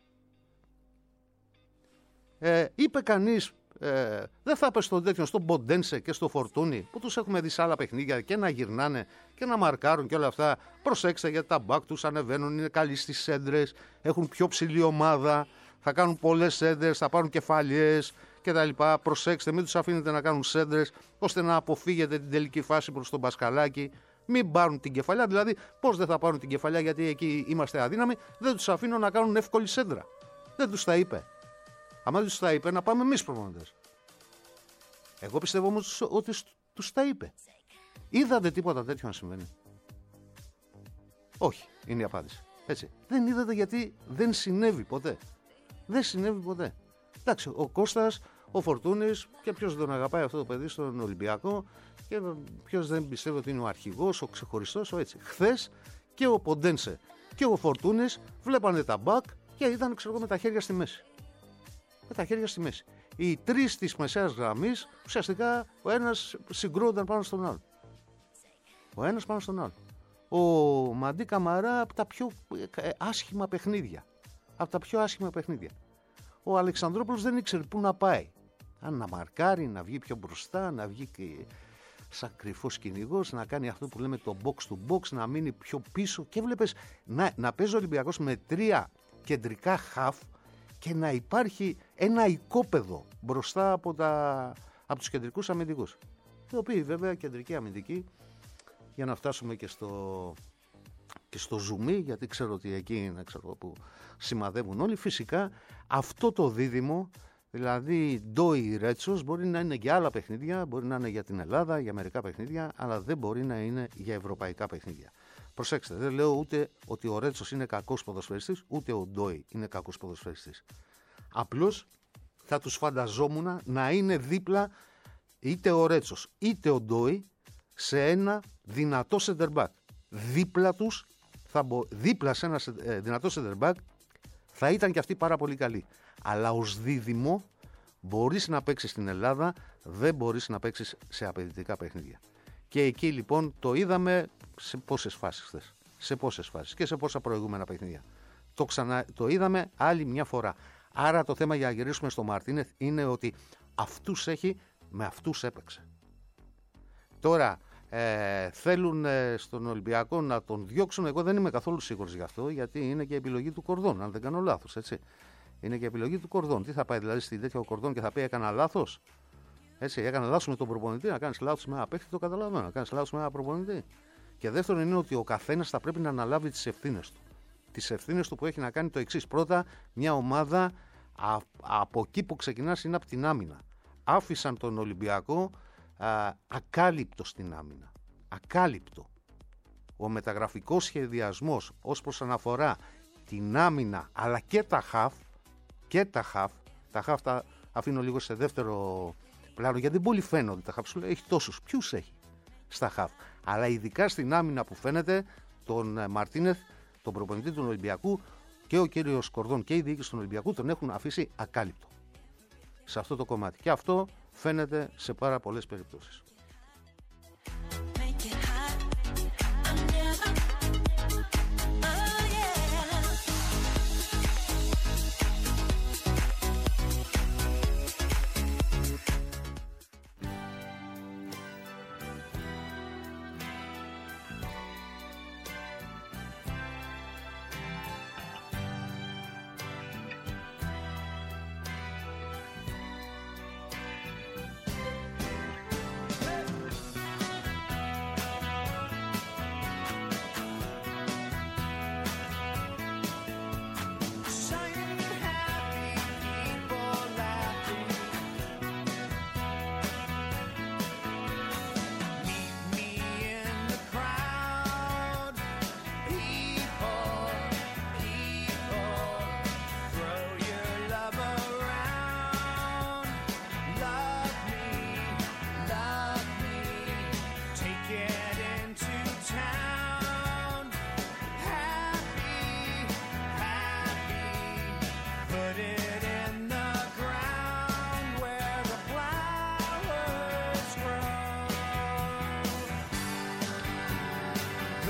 Ε, είπε κανείς, ε, δεν θα πες στον τέτοιον, στον Ποντένσε και στο Φορτούνι, που τους έχουμε δει σε άλλα παιχνίδια και να γυρνάνε και να μαρκάρουν και όλα αυτά. Προσέξτε, γιατί τα μπακ τους ανεβαίνουν, είναι καλοί στις σέντρες, έχουν πιο ψηλή ομάδα, θα κάνουν πολλές σέντρες, θα πάρουν κεφαλιές κτλ. Προσέξτε, μην τους αφήνετε να κάνουν σέντρες, ώστε να αποφύγετε την τελική φάση προς τον Πασκαλάκη. Μην πάρουν την κεφαλιά, δηλαδή πώς δεν θα πάρουν την κεφαλιά, γιατί εκεί είμαστε αδύναμοι, δεν τους αφήνω να κάνουν εύκολη σέντρα. Δεν τους τα είπε. Άμα τους τα είπε, να πάμε εμείς προπονητές. Εγώ πιστεύω όμως ότι τους τα είπε. Είδατε τίποτα τέτοιο να συμβαίνει? Όχι, είναι η απάντηση. Έτσι. Δεν είδατε γιατί δεν συνέβη ποτέ. Δεν συνέβη ποτέ. Εντάξει, ο Κώστας, ο Φορτούνης, και ποιος τον αγαπάει αυτό το παιδί στον Ολυμπιακό, και ποιος δεν πιστεύει ότι είναι ο αρχηγός, ο ξεχωριστός, ο έτσι. Χθες και ο Ποντένσε και ο Φορτούνης βλέπανε τα μπακ και ήταν, ξέρω εγώ, με τα χέρια στη μέση. Με τα χέρια στη μέση. Οι τρεις της μεσαίας γραμμής, ουσιαστικά ο ένας συγκρούονταν πάνω στον άλλο. Ο ένας πάνω στον άλλο. Ο Μαντί Καμαρά από τα πιο άσχημα παιχνίδια. Από τα πιο άσχημα παιχνίδια. Ο Αλεξανδρόπουλος δεν ήξερε πού να πάει. Αν να μαρκάρει, να βγει πιο μπροστά, να βγει και σαν κρυφός κυνηγός, να κάνει αυτό που λέμε το box to box, να μείνει πιο πίσω. Και βλέπεις να, να παίζει ο Ολυμπιακός με τρία κεντρικά χαφ και να υπάρχει ένα οικόπεδο μπροστά από, τα, από τους κεντρικούς αμυντικούς. Οι οποίοι βέβαια κεντρικοί αμυντικοί, για να φτάσουμε και στο, και στο ζουμί, γιατί ξέρω ότι εκεί είναι, ξέρω, που σημαδεύουν όλοι, φυσικά αυτό το δίδυμο, δηλαδή Ντόι Ρέτσος, μπορεί να είναι για άλλα παιχνίδια, μπορεί να είναι για την Ελλάδα, για μερικά παιχνίδια, αλλά δεν μπορεί να είναι για ευρωπαϊκά παιχνίδια. Προσέξτε, δεν λέω ούτε ότι ο Ρέτσος είναι κακός ποδοσφαιριστής, ούτε ο Ντόι είναι κακός ποδοσφαιριστής. Απλώς θα τους φανταζόμουν να είναι δίπλα είτε ο Ρέτσος είτε ο Ντόι σε ένα δυνατό center back. Δίπλα τους, θα μπο... δίπλα σε ένα ε, δυνατό center back θα ήταν και αυτοί πάρα πολύ καλοί. Αλλά ως δίδυμο μπορείς να παίξεις στην Ελλάδα, δεν μπορείς να παίξεις σε απαιτητικά παιχνίδια. Και εκεί λοιπόν το είδαμε σε πόσες φάσεις χθες. Σε πόσες φάσεις και σε πόσα προηγούμενα παιχνίδια. Το, ξανα... το είδαμε άλλη μια φορά. Άρα το θέμα για να γυρίσουμε στο Μαρτίνεθ είναι ότι αυτούς έχει, με αυτούς έπαιξε. Τώρα ε, θέλουν ε, στον Ολυμπιακό να τον διώξουν. Εγώ δεν είμαι καθόλου σίγουρος γι' αυτό, γιατί είναι και επιλογή του Κορδόν, αν δεν κάνω λάθος, έτσι. Είναι και επιλογή του Κορδόν. Τι θα πάει δηλαδή στην τέτοια ο Κορδόν και θα πει έκανα λάθος? Έτσι, έκανα λάθος με τον προπονητή. Να κάνεις λάθος με ένα παίχτη, το καταλαβαίνω. Να κάνεις λάθος με ένα προπονητή. Και δεύτερον είναι ότι ο καθένας θα πρέπει να αναλάβει τις ευθύνες του. Τις ευθύνες του που έχει να κάνει το εξής. Πρώτα, μια ομάδα α, από εκεί που ξεκινάς είναι από την άμυνα. Άφησαν τον Ολυμπιακό α, ακάλυπτο στην άμυνα. Ακάλυπτο. Ο μεταγραφικός σχεδιασμός ως προς αναφορά την άμυνα αλλά και τα χαφ, και τα χαφ, τα χαφ τα αφήνω λίγο σε δεύτερο πλάνο γιατί δεν πολύ φαίνονται τα χαφ, σου λέει έχει τόσους, ποιους έχει στα χαφ, αλλά ειδικά στην άμυνα που φαίνεται τον Μαρτίνεθ, τον προπονητή του Ολυμπιακού και ο κύριος Κορδόν και η διοίκηση του Ολυμπιακού τον έχουν αφήσει ακάλυπτο σε αυτό το κομμάτι και αυτό φαίνεται σε πάρα πολλές περιπτώσεις.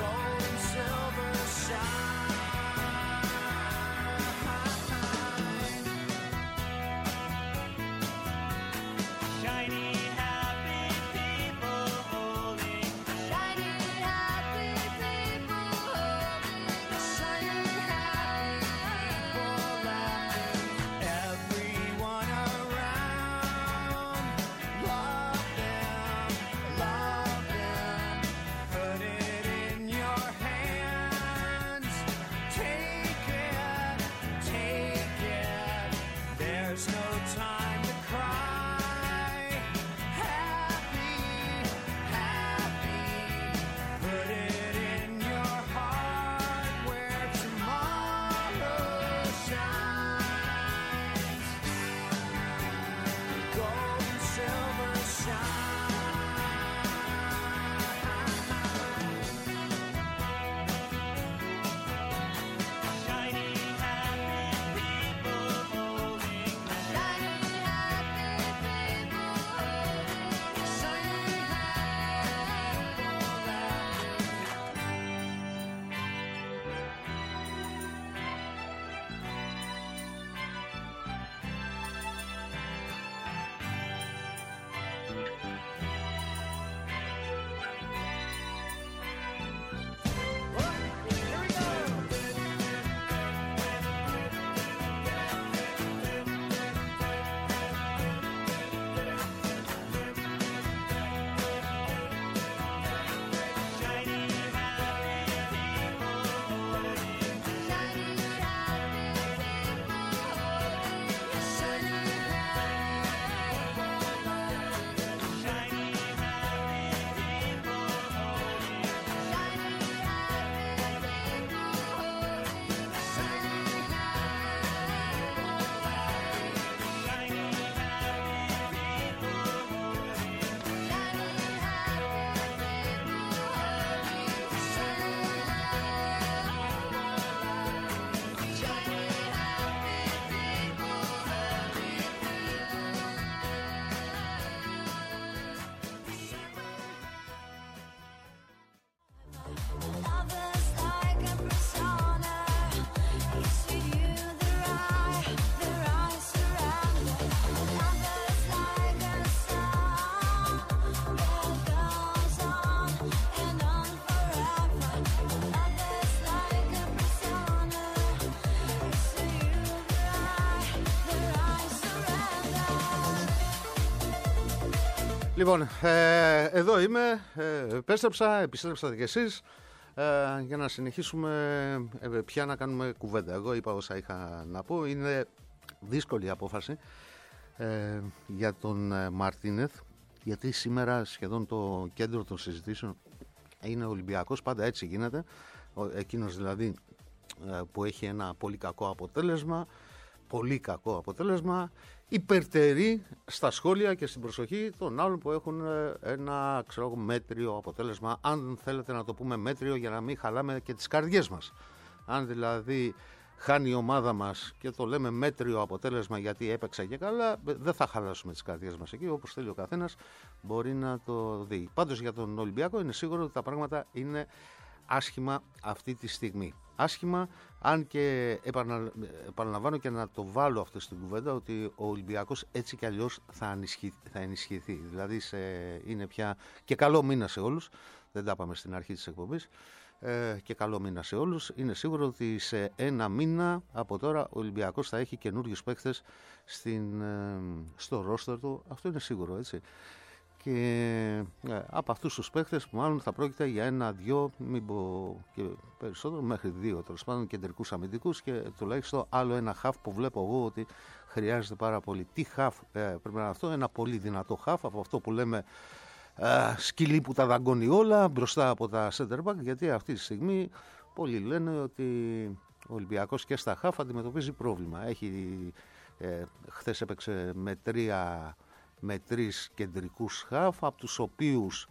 Λοιπόν, ε, εδώ είμαι, ε, επέστρεψα, επιστρέψατε κι εσείς ε, για να συνεχίσουμε ε, πια να κάνουμε κουβέντα. Εγώ είπα όσα είχα να πω. Είναι δύσκολη απόφαση ε, για τον ε, Μαρτίνεθ, γιατί σήμερα σχεδόν το κέντρο των συζητήσεων είναι ο Ολυμπιακός. Πάντα έτσι γίνεται. Ο, εκείνος δηλαδή ε, που έχει ένα πολύ κακό αποτέλεσμα, πολύ κακό αποτέλεσμα, υπερτερεί στα σχόλια και στην προσοχή των άλλων που έχουν ένα, ξέρω, μέτριο αποτέλεσμα, αν θέλετε να το πούμε μέτριο για να μην χαλάμε και τις καρδιές μας. Αν δηλαδή χάνει η ομάδα μας και το λέμε μέτριο αποτέλεσμα γιατί έπαιξε και καλά, δεν θα χαλάσουμε τις καρδιές μας εκεί, όπως θέλει ο καθένας μπορεί να το δει. Πάντως για τον Ολυμπιακό είναι σίγουρο ότι τα πράγματα είναι άσχημα αυτή τη στιγμή. Άσχημα, αν και επανα... επαναλαμβάνω και να το βάλω αυτό στην κουβέντα, ότι ο Ολυμπιακός έτσι κι αλλιώς θα, ανισχυ... θα ενισχυθεί. Δηλαδή σε... είναι πια και καλό μήνα σε όλους, δεν τα πάμε στην αρχή της εκπομπής, ε, και καλό μήνα σε όλους. Είναι σίγουρο ότι σε ένα μήνα από τώρα ο Ολυμπιακός θα έχει καινούριους παίκτες στην... στο ρόστερ του, αυτό είναι σίγουρο, έτσι. Και ε, από αυτούς τους παίχτες που μάλλον θα πρόκειται για ένα-δυο, μην πω και περισσότερο, μέχρι δύο τέλος πάντων κεντρικούς αμυντικούς και τουλάχιστον άλλο ένα χαφ που βλέπω εγώ ότι χρειάζεται πάρα πολύ. Τι χαφ ε, πρέπει να είναι αυτό? Ένα πολύ δυνατό χαφ, από αυτό που λέμε ε, σκυλί που τα δαγκώνει όλα μπροστά από τα center back, γιατί αυτή τη στιγμή πολλοί λένε ότι ο Ολυμπιακός και στα χαφ αντιμετωπίζει πρόβλημα. Έχει, ε, χθες έπαιξε με τρία με τρεις κεντρικούς χαφ, από τους οποίους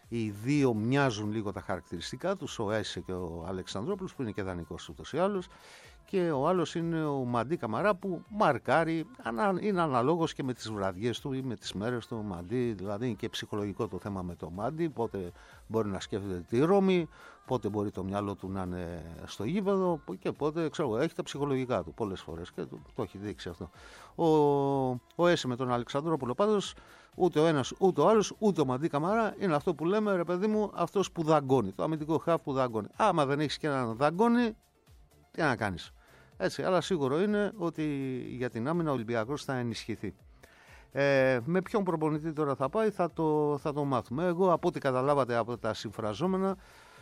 Οι δύο μοιάζουν λίγο τα χαρακτηριστικά τους, ο Έσε και ο Αλεξανδρόπουλος που είναι και δανεικός ούτως ή άλλως, και ο άλλος είναι ο Μαντί Καμαρά που μαρκάρει, είναι αναλόγως και με τις βραδιές του ή με τις μέρες του. Μαντί, δηλαδή είναι και ψυχολογικό το θέμα με το Μαντί, πότε μπορεί να σκέφτεται τη Ρώμη, πότε μπορεί το μυαλό του να είναι στο γήπεδο και πότε, ξέρω, έχει τα ψυχολογικά του πολλές φορές και το, το έχει δείξει αυτό. Ο, ο Έσε με τον Αλεξανδρόπουλο πάντως, ούτε ο ένας ούτε ο άλλος, ούτε ο Μαντί Καμαρά είναι αυτό που λέμε, ρε παιδί μου, αυτός που δαγκώνει, το αμυντικό χαφ που δαγκώνει. Άμα δεν έχεις και έναν δαγκώνει, τι να κάνεις. Έτσι, αλλά σίγουρο είναι ότι για την άμυνα ο Ολυμπιακός θα ενισχυθεί. Ε, με ποιον προπονητή τώρα θα πάει θα το, θα το μάθουμε. Εγώ από ό,τι καταλάβατε από τα συμφραζόμενα,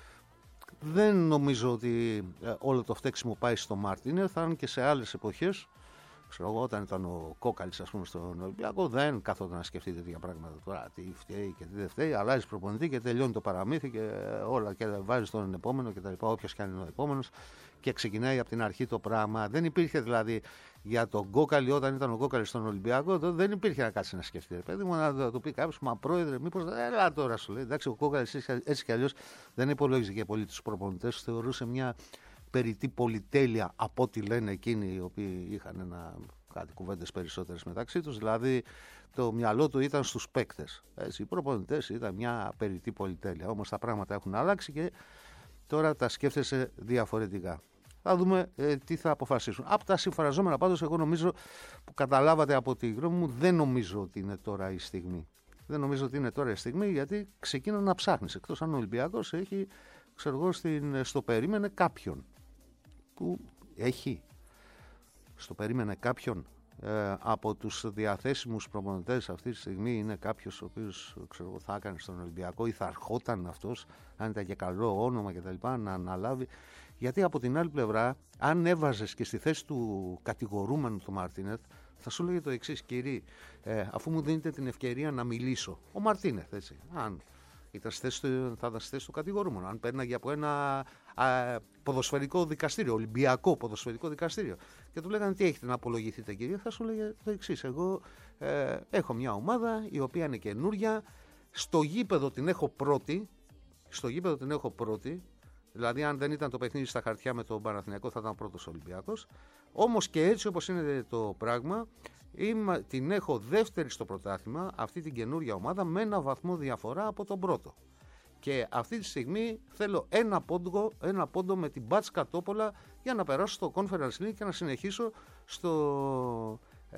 δεν νομίζω ότι ε, όλο το φταίξιμο πάει στο Μαρτίνε. Θα είναι και σε άλλες εποχές. Ξέρω εγώ, όταν ήταν ο Κόκαλης, ας πούμε, στον Ολυμπιακό, δεν καθόταν να σκεφτεί τέτοια πράγματα. Τώρα τι φταίει και τι δεν φταίει. Αλλάζει προπονητή και τελειώνει το παραμύθι και όλα. Και βάζει τον επόμενο κτλ. Όποιος και αν είναι ο επόμενος. Και ξεκινάει από την αρχή το πράγμα. Δεν υπήρχε δηλαδή για τον Κόκαλη, όταν ήταν ο Κόκαλης στον Ολυμπιακό, δεν υπήρχε να κάτσει να σκεφτεί. Παιδί μου, να το πει κάποιο, μα πρόεδρε, μήπως. Έλα τώρα σου λέει. Εντάξει, ο Κόκαλης έτσι κι αλλιώς δεν υπολόγιζε και πολύ τους προπονητές. Θεωρούσε μια περιττή πολυτέλεια από ό,τι λένε εκείνοι οι οποίοι είχαν ένα, κάτι κουβέντες περισσότερες μεταξύ τους. Δηλαδή το μυαλό του ήταν στους παίκτες. Έτσι, οι προπονητές ήταν μια περιττή πολυτέλεια. Όμως τα πράγματα έχουν αλλάξει και τώρα τα σκέφτεσαι διαφορετικά. Θα δούμε ε, τι θα αποφασίσουν. Από τα συμφραζόμενα πάντως, εγώ νομίζω που καταλάβατε από τη γνώμη μου, δεν νομίζω ότι είναι τώρα η στιγμή. Δεν νομίζω ότι είναι τώρα η στιγμή, γιατί ξεκίνα να ψάχνεις. Εκτός αν ο Ολυμπιακός έχει, ξέρω εγώ, στην, στο περίμενε κάποιον. Που έχει. Στο περίμενε κάποιον. Ε, από τους διαθέσιμους προπονητές αυτή τη στιγμή είναι κάποιος ο οποίος, ξέρω εγώ, θα έκανε στον Ολυμπιακό ή θα αρχόταν αυτός, αν ήταν και καλό όνομα κτλ., να αναλάβει. Γιατί από την άλλη πλευρά, αν έβαζες και στη θέση του κατηγορούμενου του Μαρτίνεθ, θα σου λέγε το εξής: κύριε, ε, αφού μου δίνετε την ευκαιρία να μιλήσω, ο Μαρτίνεθ, έτσι, αν ήταν στη θέση, θα ήταν στη θέση του κατηγορούμενου, αν πέρναγε από ένα α, ποδοσφαιρικό δικαστήριο, Ολυμπιακό ποδοσφαιρικό δικαστήριο, και του λέγανε τι έχετε να απολογηθείτε, κύριε, θα σου λέγε το εξής: εγώ ε, έχω μια ομάδα η οποία είναι καινούρια, στο γήπεδο την έχω πρώτη, στο γήπεδο την έχω πρώτη. Δηλαδή, αν δεν ήταν το παιχνίδι στα χαρτιά με τον Παναθηναϊκό, θα ήταν πρώτος Ολυμπιακός. Όμως και έτσι όπως είναι το πράγμα, είμαι, την έχω δεύτερη στο πρωτάθλημα, αυτή την καινούρια ομάδα, με ένα βαθμό διαφορά από τον πρώτο. Και αυτή τη στιγμή θέλω ένα πόντο, ένα πόντο με την Μπάτσκα Τόπολα για να περάσω στο Conference League και να συνεχίσω στο, ε,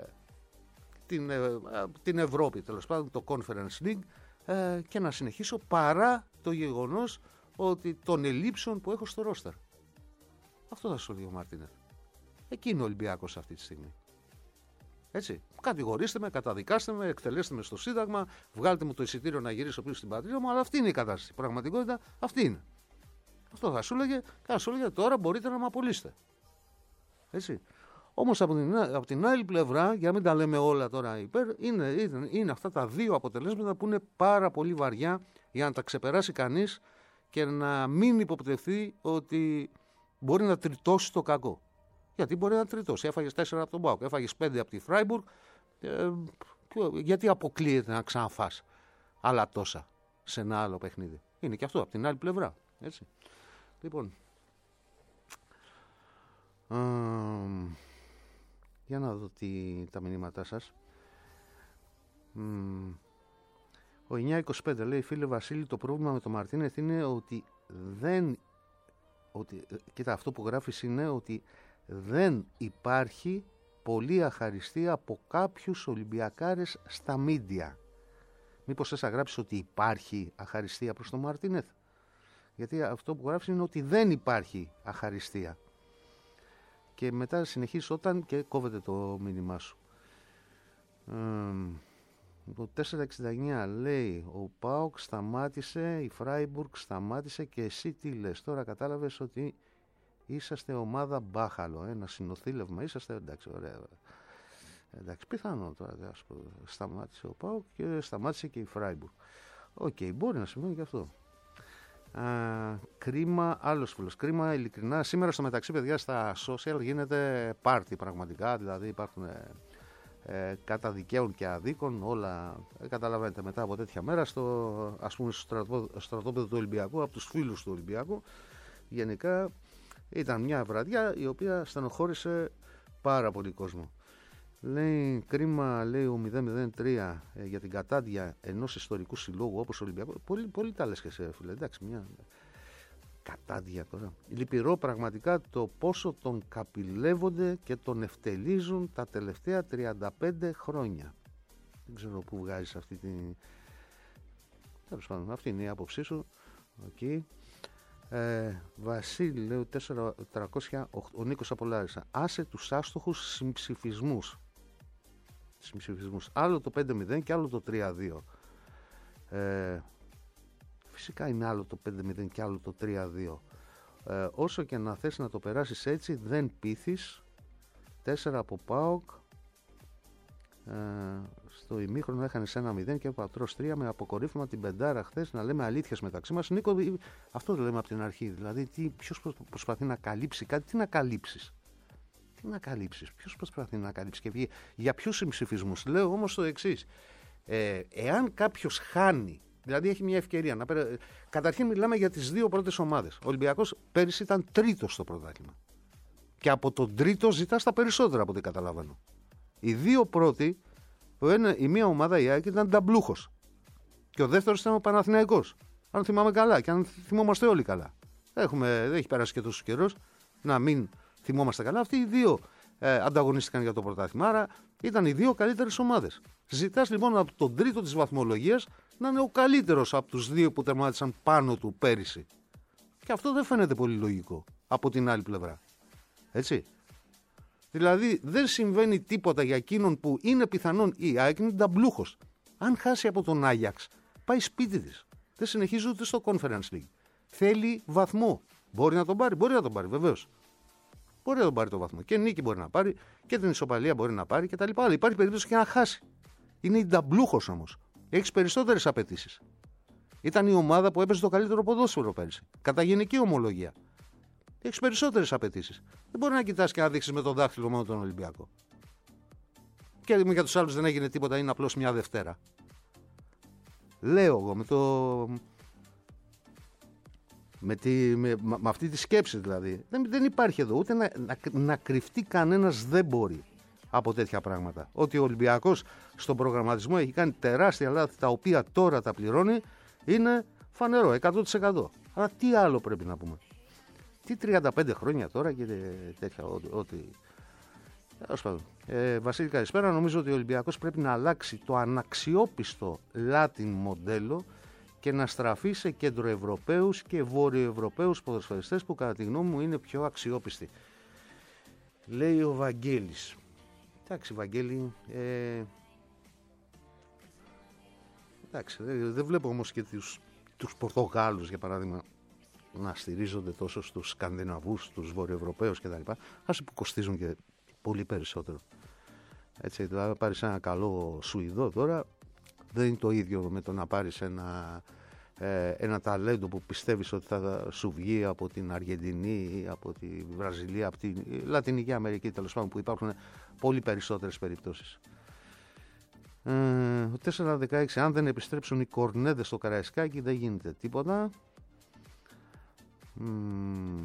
την, ε, την Ευρώπη, τέλος πάντων, το Conference League, ε, και να συνεχίσω παρά το γεγονός ότι των ελλείψεων που έχω στο ρόστερ. Αυτό θα σου λέει ο Μαρτίνεθ. Εκεί είναι ο Ολυμπιακός αυτή τη στιγμή. Έτσι. Κατηγορήστε με, καταδικάστε με, εκτελέστε με στο Σύνταγμα, βγάλτε μου το εισιτήριο να γυρίσω πίσω στην πατρίδα μου, αλλά αυτή είναι η κατάσταση. Η πραγματικότητα αυτή είναι. Αυτό θα σου λέγε, και θα σου λέγε τώρα μπορείτε να με απολύσετε. Έτσι. Όμως από την, από την άλλη πλευρά, για να μην τα λέμε όλα τώρα υπέρ, είναι, είναι, είναι αυτά τα δύο αποτελέσματα που είναι πάρα πολύ βαριά για να τα ξεπεράσει κανείς και να μην υποπτευθεί ότι μπορεί να τριτώσει το κακό. Γιατί μπορεί να τριτώσει. Έφαγες τέσσερα από τον ΠΑΟΚ, έφαγες πέντε από τη Φράιμπουργκ. Ε, γιατί αποκλείεται να ξαναφάς άλλα τόσα σε ένα άλλο παιχνίδι. Είναι και αυτό από την άλλη πλευρά. Έτσι. Λοιπόν. Ε, για να δω τι, τα μηνύματά σας. Mm. Ο εννιά είκοσι πέντε λέει: φίλε Βασίλη, το πρόβλημα με τον Μαρτίνεθ είναι ότι δεν. Ότι, κοίτα, αυτό που γράφεις είναι ότι δεν υπάρχει πολλή αχαριστία από κάποιους Ολυμπιακάρες στα μίντια. Μήπως θες να γράψεις ότι υπάρχει αχαριστία προς τον Μαρτίνεθ? Γιατί αυτό που γράφεις είναι ότι δεν υπάρχει αχαριστία. Και μετά συνεχίσεις όταν και κόβεται το μήνυμά σου. Ε, το τετρακόσια εξήντα εννιά λέει: ο ΠΑΟΚ σταμάτησε, η Φράιμπουργκ σταμάτησε και εσύ τι λες? Τώρα κατάλαβες ότι είσαστε ομάδα μπάχαλο, ένα συνοθήλευμα είσαστε, εντάξει, ωραία. Εντάξει, πιθανό τώρα, ας πω, σταμάτησε ο ΠΑΟΚ και σταμάτησε και η Φράιμπουργκ. Οκ, okay, μπορεί να συμβαίνει και αυτό. Α, κρίμα, άλλος φίλος, κρίμα ειλικρινά. Σήμερα στο μεταξύ, παιδιά, στα social γίνεται πάρτι πραγματικά, δηλαδή υπάρχουν ε, κατά δικαίων και αδίκων, όλα ε, καταλαβαίνετε μετά από τέτοια μέρα στο, ας πούμε, στο στρατό, στρατόπεδο του Ολυμπιακού, από τους φίλους του Ολυμπιακού. Γενικά ήταν μια βραδιά η οποία στενοχώρησε πάρα πολύ κόσμο. Λέει κρίμα, λέει ο μηδέν μηδέν τρία ε, για την κατάντια ενός ιστορικού συλλόγου όπως ο Ολυμπιακός. Πολύ, πολύ τα λες και σε φίλε, εντάξει, μια κατάντια τώρα. Λυπηρό πραγματικά το πόσο τον καπηλεύονται και τον ευτελίζουν τα τελευταία τριάντα πέντε χρόνια. Δεν ξέρω πού βγάζεις αυτή την... Τέλος πάντων, αυτή είναι η άποψή σου. Okay. Ε, Βασίλη, λέω τέσσερα τριακόσια οκτώ, ο Νίκος από Λάρισα. Άσε τους άστοχους συμψηφισμούς. Συμψηφισμούς. Άλλο το πέντε μηδέν και άλλο το τρία δύο. Ε, φυσικά είναι άλλο το πέντε μηδέν και άλλο το τρία δύο. Ε, όσο και να θες να το περάσεις έτσι, δεν πείθεις. τέσσερα από ΠΑΟΚ. Ε, στο ημίχρονο έχανε ένα μηδέν και ο Πατρός τρία με αποκορύφωμα την πεντάρα χθες, να λέμε αλήθειες μεταξύ μας. Νίκο, αυτό το λέμε από την αρχή. Δηλαδή, τι, ποιος προσπαθεί να καλύψει κάτι, τι να καλύψεις. Τι να καλύψεις, ποιος προσπαθεί να καλύψει και βγει. Για ποιους συμψηφισμούς. Λέω όμως το εξής. Ε, εάν κάποιος χάνει, δηλαδή έχει μια ευκαιρία να πέρα... Καταρχήν μιλάμε για τις δύο πρώτες ομάδες. Ο Ολυμπιακός πέρυσι ήταν τρίτος στο πρωτάθλημα. Και από τον τρίτο ζητάς τα περισσότερα από ό,τι καταλαβαίνω. Οι δύο πρώτοι, η μία ομάδα η ΑΕΚ ήταν ταμπλούχος. Και ο δεύτερος ήταν ο Παναθηναϊκός. Αν θυμάμαι καλά και αν θυμόμαστε όλοι καλά. Έχουμε, δεν έχει περάσει και τόσο καιρός να μην θυμόμαστε καλά. Αυτοί οι δύο ε, ανταγωνίστηκαν για το πρωτάθλημα. Άρα ήταν οι δύο καλύτερες ομάδες. Ζητάς λοιπόν από τον τρίτο της βαθμολογίας να είναι ο καλύτερος από τους δύο που τερμάτισαν πάνω του πέρυσι. Και αυτό δεν φαίνεται πολύ λογικό από την άλλη πλευρά. Έτσι. Δηλαδή δεν συμβαίνει τίποτα για εκείνον που είναι πιθανόν η ΑΕΚ είναι ταμπλούχος. Αν χάσει από τον Άγιαξ, πάει σπίτι της. Δεν συνεχίζει ούτε στο Conference League. Θέλει βαθμό. Μπορεί να τον πάρει, μπορεί να τον πάρει, βεβαίως. Μπορεί να τον πάρει το βαθμό. Και νίκη μπορεί να πάρει και την ισοπαλία μπορεί να πάρει κτλ. Αλλά υπάρχει περίπτωση και να χάσει. Είναι η ταμπλούχος όμως. Έχει περισσότερες απαιτήσεις. Ήταν η ομάδα που έπαιζε το καλύτερο ποδόσφαιρο πέρυσι. Κατά γενική ομολογία. Έχεις περισσότερες απαιτήσεις. Δεν μπορεί να κοιτάς και να δείξεις με το δάχτυλο μόνο τον Ολυμπιακό. Και για τους άλλους δεν έγινε τίποτα, είναι απλώς μια Δευτέρα. Λέω εγώ με το. Με, τη... με... με αυτή τη σκέψη δηλαδή. Δεν, δεν υπάρχει εδώ ούτε να... Να... να κρυφτεί κανένας, δεν μπορεί από τέτοια πράγματα. Ότι ο Ολυμπιακός στον προγραμματισμό έχει κάνει τεράστια λάθη τα οποία τώρα τα πληρώνει είναι φανερό, εκατό τοις εκατό. Αλλά τι άλλο πρέπει να πούμε. Τι τριάντα πέντε χρόνια τώρα και τέτοια, ό,τι. Ε, Βασίλη, καλησπέρα. Νομίζω ότι ο Ολυμπιακός πρέπει να αλλάξει το αναξιόπιστο Latin μοντέλο και να στραφεί σε κεντροευρωπαίους και βόρειοευρωπαίους ποδοσφαιριστές που κατά τη γνώμη μου είναι πιο αξιόπιστοι. Λέει ο Βαγγέλης. Εντάξει, Βαγγέλη. Ε... Εντάξει, δεν δε βλέπω όμως και τους, τους Πορτογάλους για παράδειγμα να στηρίζονται τόσο στους Σκανδιναβούς, στους Βορειοευρωπαίους κτλ. Άσε που κοστίζουν και πολύ περισσότερο. Έτσι, δηλαδή πάρεις ένα καλό Σουηδό τώρα, δεν είναι το ίδιο με το να πάρεις ένα, ε, ένα ταλέντο που πιστεύεις ότι θα σου βγει από την Αργεντινή, από τη Βραζιλία, από τη Λατινική Αμερική τέλος πάντων, που υπάρχουν πολύ περισσότερες περιπτώσεις. Ε, τέσσερα δεκαέξι, αν δεν επιστρέψουν οι Κορνέδες στο Καραϊσκάκι δεν γίνεται τίποτα. Mm.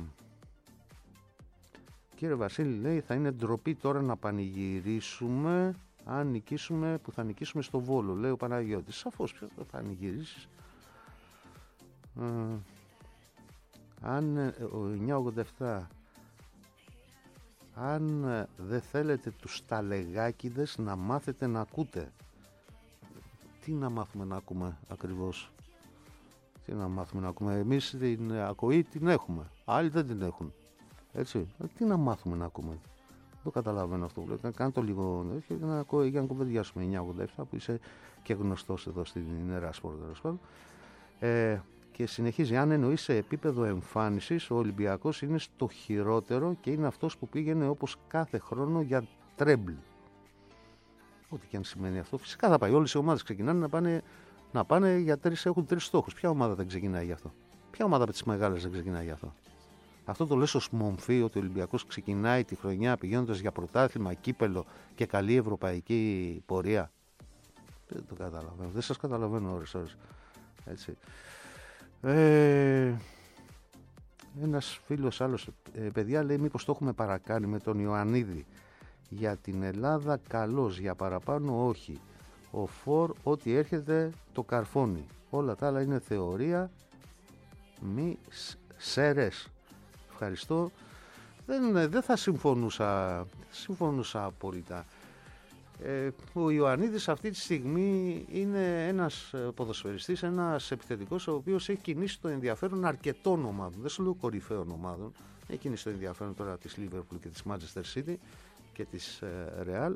Κύριε Βασίλη, λέει, θα είναι ντροπή τώρα να πανηγυρίσουμε αν νικήσουμε, που θα νικήσουμε στο Βόλο, λέει ο Παναγιώτης. Σαφώς, ποιος θα πανηγυρίσεις. Mm. Αν ο εννιακόσια ογδόντα επτά, αν δεν θέλετε τους ταλεγάκηδες να μάθετε να ακούτε. Τι να μάθουμε να ακούμε ακριβώς. Τι να μάθουμε να ακούμε. Εμείς την ακοή την έχουμε. Άλλοι δεν την έχουν. Έτσι. Τι να μάθουμε να ακούμε. Δεν καταλαβαίνω αυτό που λέω. Κάνε το λίγο για να, για να κουβεντιάσουμε εννιακόσια ογδόντα επτά που είσαι και γνωστός εδώ στην Νερά Σπορ. Ε, και συνεχίζει. Αν εννοεί σε επίπεδο εμφάνισης, ο Ολυμπιακός είναι στο χειρότερο και είναι αυτός που πήγαινε όπως κάθε χρόνο για τρέμπλ. Ό,τι και αν σημαίνει αυτό. Φυσικά θα πάει. Όλες οι ομάδες ξεκινάνε να πάνε. Να πάνε για τρεις, έχουν τρεις στόχους. Ποια ομάδα δεν ξεκινάει γι' αυτό. Ποια ομάδα από τις μεγάλες δεν ξεκινάει γι' αυτό. Αυτό το λες ως μομφή ότι ο Ολυμπιακός ξεκινάει τη χρονιά πηγαίνοντας για πρωτάθλημα, κύπελο και καλή ευρωπαϊκή πορεία. Δεν το καταλαβαίνω. Δεν σας καταλαβαίνω ώρες ώρες. Έτσι. Ε, ένας φίλος άλλος, ε, παιδιά, λέει μήπως το έχουμε παρακάνει με τον Ιωαννίδη. Για την Ελλάδα καλός, για παραπάνω όχι. Ο Φορ ό,τι έρχεται το καρφώνει. Όλα τα άλλα είναι θεωρία. Μη σέρες. Ευχαριστώ. Δεν, δεν θα συμφωνούσα, συμφωνούσα απόλυτα. Ε, ο Ιωαννίδης αυτή τη στιγμή είναι ένας ποδοσφαιριστής, ένας επιθετικός, ο οποίος έχει κινήσει το ενδιαφέρον αρκετών ομάδων. Δεν σου λέω κορυφαίων ομάδων. Έχει κινήσει το ενδιαφέρον τώρα της Liverpool και της Manchester City και της ε, Real.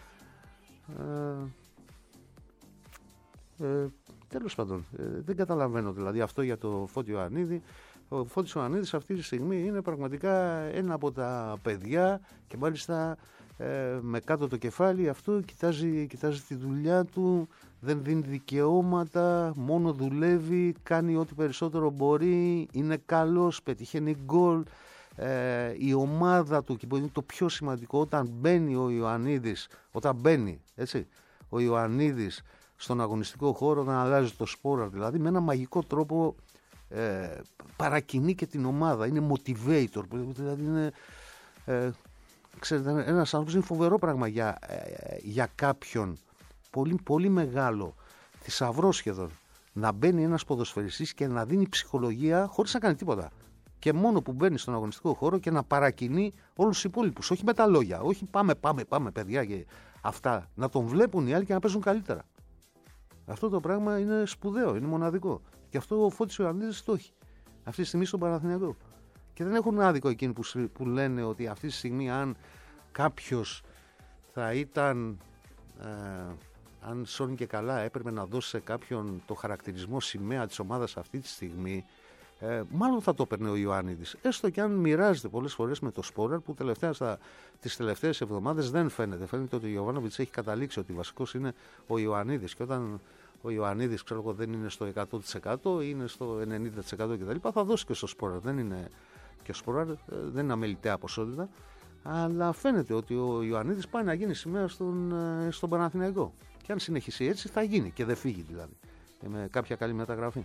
Ε, ε, τέλος πάντων, ε, δεν καταλαβαίνω δηλαδή αυτό για το Φώτη Ιωαννίδη. Ο Φώτης Ιωαννίδης αυτή τη στιγμή είναι πραγματικά ένα από τα παιδιά και μάλιστα ε, με κάτω το κεφάλι αυτό κοιτάζει, κοιτάζει τη δουλειά του, δεν δίνει δικαιώματα, μόνο δουλεύει, κάνει ό,τι περισσότερο μπορεί, είναι καλός, πετυχαίνει γκολ. Ε, η ομάδα του, και είναι το πιο σημαντικό, όταν μπαίνει ο Ιωαννίδης, όταν μπαίνει έτσι, ο Ιωαννίδης στον αγωνιστικό χώρο, όταν αλλάζει το σπόρα, δηλαδή με ένα μαγικό τρόπο ε, παρακινεί και την ομάδα, είναι motivator, δηλαδή είναι ε, ξέρετε, ένας άνθρωπος, είναι φοβερό πράγμα για, ε, για κάποιον πολύ, πολύ μεγάλο, θησαυρό σχεδόν, να μπαίνει ένας ποδοσφαιριστής και να δίνει ψυχολογία χωρίς να κάνει τίποτα. Και μόνο που μπαίνει στον αγωνιστικό χώρο και να παρακινεί όλους τους υπόλοιπους. Όχι με τα λόγια. Όχι πάμε, πάμε, πάμε, παιδιά και αυτά. Να τον βλέπουν οι άλλοι και να παίζουν καλύτερα. Αυτό το πράγμα είναι σπουδαίο, είναι μοναδικό. Και αυτό ο Φώτης Ιωαννίδης το έχει. Αυτή τη στιγμή στον Παναθηναϊκό. Και δεν έχουν άδικο εκείνοι που, που λένε ότι αυτή τη στιγμή, αν κάποιος θα ήταν. Ε, αν σώνει και καλά έπρεπε να δώσει σε κάποιον το χαρακτηρισμό σημαία της ομάδας αυτή τη στιγμή. Ε, μάλλον θα το έπαιρνε ο Ιωαννίδης, έστω και αν μοιράζεται πολλές φορές με το Σπόραρ, που τελευταία στα, τις τελευταίες εβδομάδες δεν φαίνεται. Φαίνεται ότι ο Γιωβάνοβιτς έχει καταλήξει ότι βασικός είναι ο Ιωαννίδης, και όταν ο Ιωαννίδης ξέρω εγώ, δεν είναι στο εκατό τοις εκατό, είναι στο ενενήντα τοις εκατό κτλ., θα δώσει και στο Σπόραρ. Δεν είναι, και ο Σπόραρ δεν είναι αμεληταία ποσότητα, αλλά φαίνεται ότι ο Ιωαννίδης πάει να γίνει σημαία στον, στον Παναθηναϊκό. Και αν συνεχίσει έτσι θα γίνει και δεν φύγει δηλαδή, και με κάποια καλή μεταγραφή.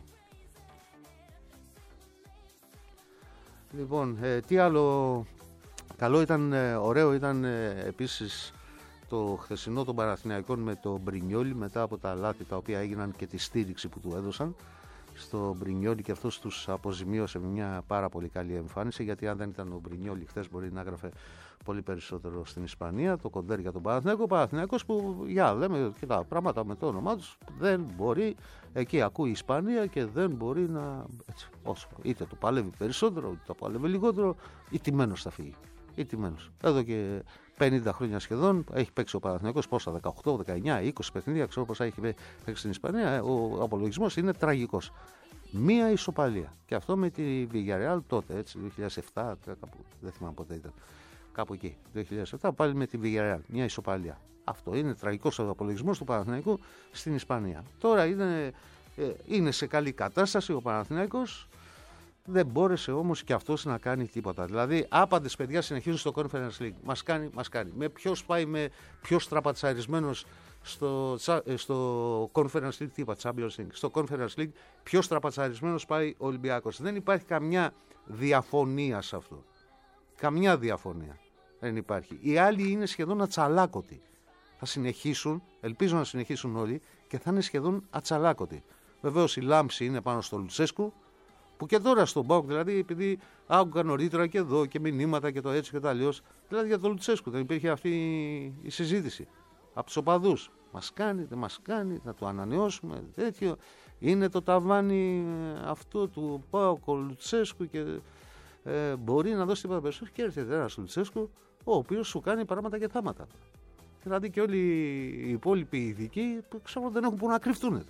Λοιπόν, ε, τι άλλο καλό ήταν, ε, ωραίο ήταν ε, επίσης το χθεσινό των Παναθηναϊκών με τον Μπρινιόλι, μετά από τα λάθη τα οποία έγιναν και τη στήριξη που του έδωσαν στο Μπρινιόλι, και αυτός τους αποζημίωσε με μια πάρα πολύ καλή εμφάνιση, γιατί αν δεν ήταν ο Μπρινιόλι χθες μπορεί να έγραφε πολύ περισσότερο στην Ισπανία. Το κοντέρ για τον Παναθηναϊκό, ο Παναθηναϊκός που για λέμε και τα πράγματα με το όνομά τους, δεν μπορεί, εκεί ακούει η Ισπανία και δεν μπορεί να έτσι, όσο, είτε το παλεύει περισσότερο είτε το παλεύει λιγότερο, ή τιμένος θα φύγει, ή τιμένος. Εδώ και πενήντα χρόνια σχεδόν έχει παίξει ο Παναθηναϊκός πόσα, δεκαοκτώ, δεκαεννιά, είκοσι παιχνίδια, ξέρω πόσα έχει παίξει στην Ισπανία. Ο απολογισμός είναι τραγικός. Μία ισοπαλία, και αυτό με τη Villarreal τότε, έτσι, δύο χιλιάδες επτά, κάπου, δεν θυμάμαι πότε ήταν, κάπου εκεί, δύο χιλιάδες επτά, πάλι με τη Villarreal, μία ισοπαλία. Αυτό είναι τραγικός ο απολογισμός του Παναθηναϊκού στην Ισπανία. Τώρα είναι, ε, είναι σε καλή κατάσταση ο Παναθηναϊκός, δεν μπόρεσε όμως και αυτός να κάνει τίποτα. Δηλαδή, άπαντες παιδιά συνεχίζουν στο Conference League. Μας κάνει, μας κάνει. Με ποιος πάει με πιο στραπατσαρισμένος στο, στο Conference League, τι είπα, Champions League, στο Conference League, πιο στραπατσαρισμένος πάει ο Ολυμπιακός. Δεν υπάρχει καμιά διαφωνία σε αυτό. Καμιά διαφωνία δεν υπάρχει. Οι άλλοι είναι σχεδόν ατσαλάκωτοι. Θα συνεχίσουν, ελπίζω να συνεχίσουν όλοι, και θα είναι σχεδόν ατσαλάκωτοι. Βεβαίως η λάμψη είναι πάνω στο Λουτσέσκου, που και τώρα στον ΠΑΟΚ, δηλαδή, επειδή άκουγα νωρίτερα και εδώ και μηνύματα και το έτσι και το αλλιώς, δηλαδή για τον Λουτσέσκου δεν υπήρχε αυτή η συζήτηση. Από τους οπαδούς. Μας κάνει, δεν μας κάνει, να το ανανεώσουμε, τέτοιο. Είναι το ταβάνι αυτό του ΠΑΟΚ, ο Λουτσέσκου, και ε, μπορεί να δώσει τίποτα περισσότερο. Και έρχεται ένας Λουτσέσκου, ο οποίος σου κάνει πράγματα και θάματα. Δηλαδή και όλοι οι υπόλοιποι ειδικοί ξέρω, δεν έχουν που να κρυφτούν.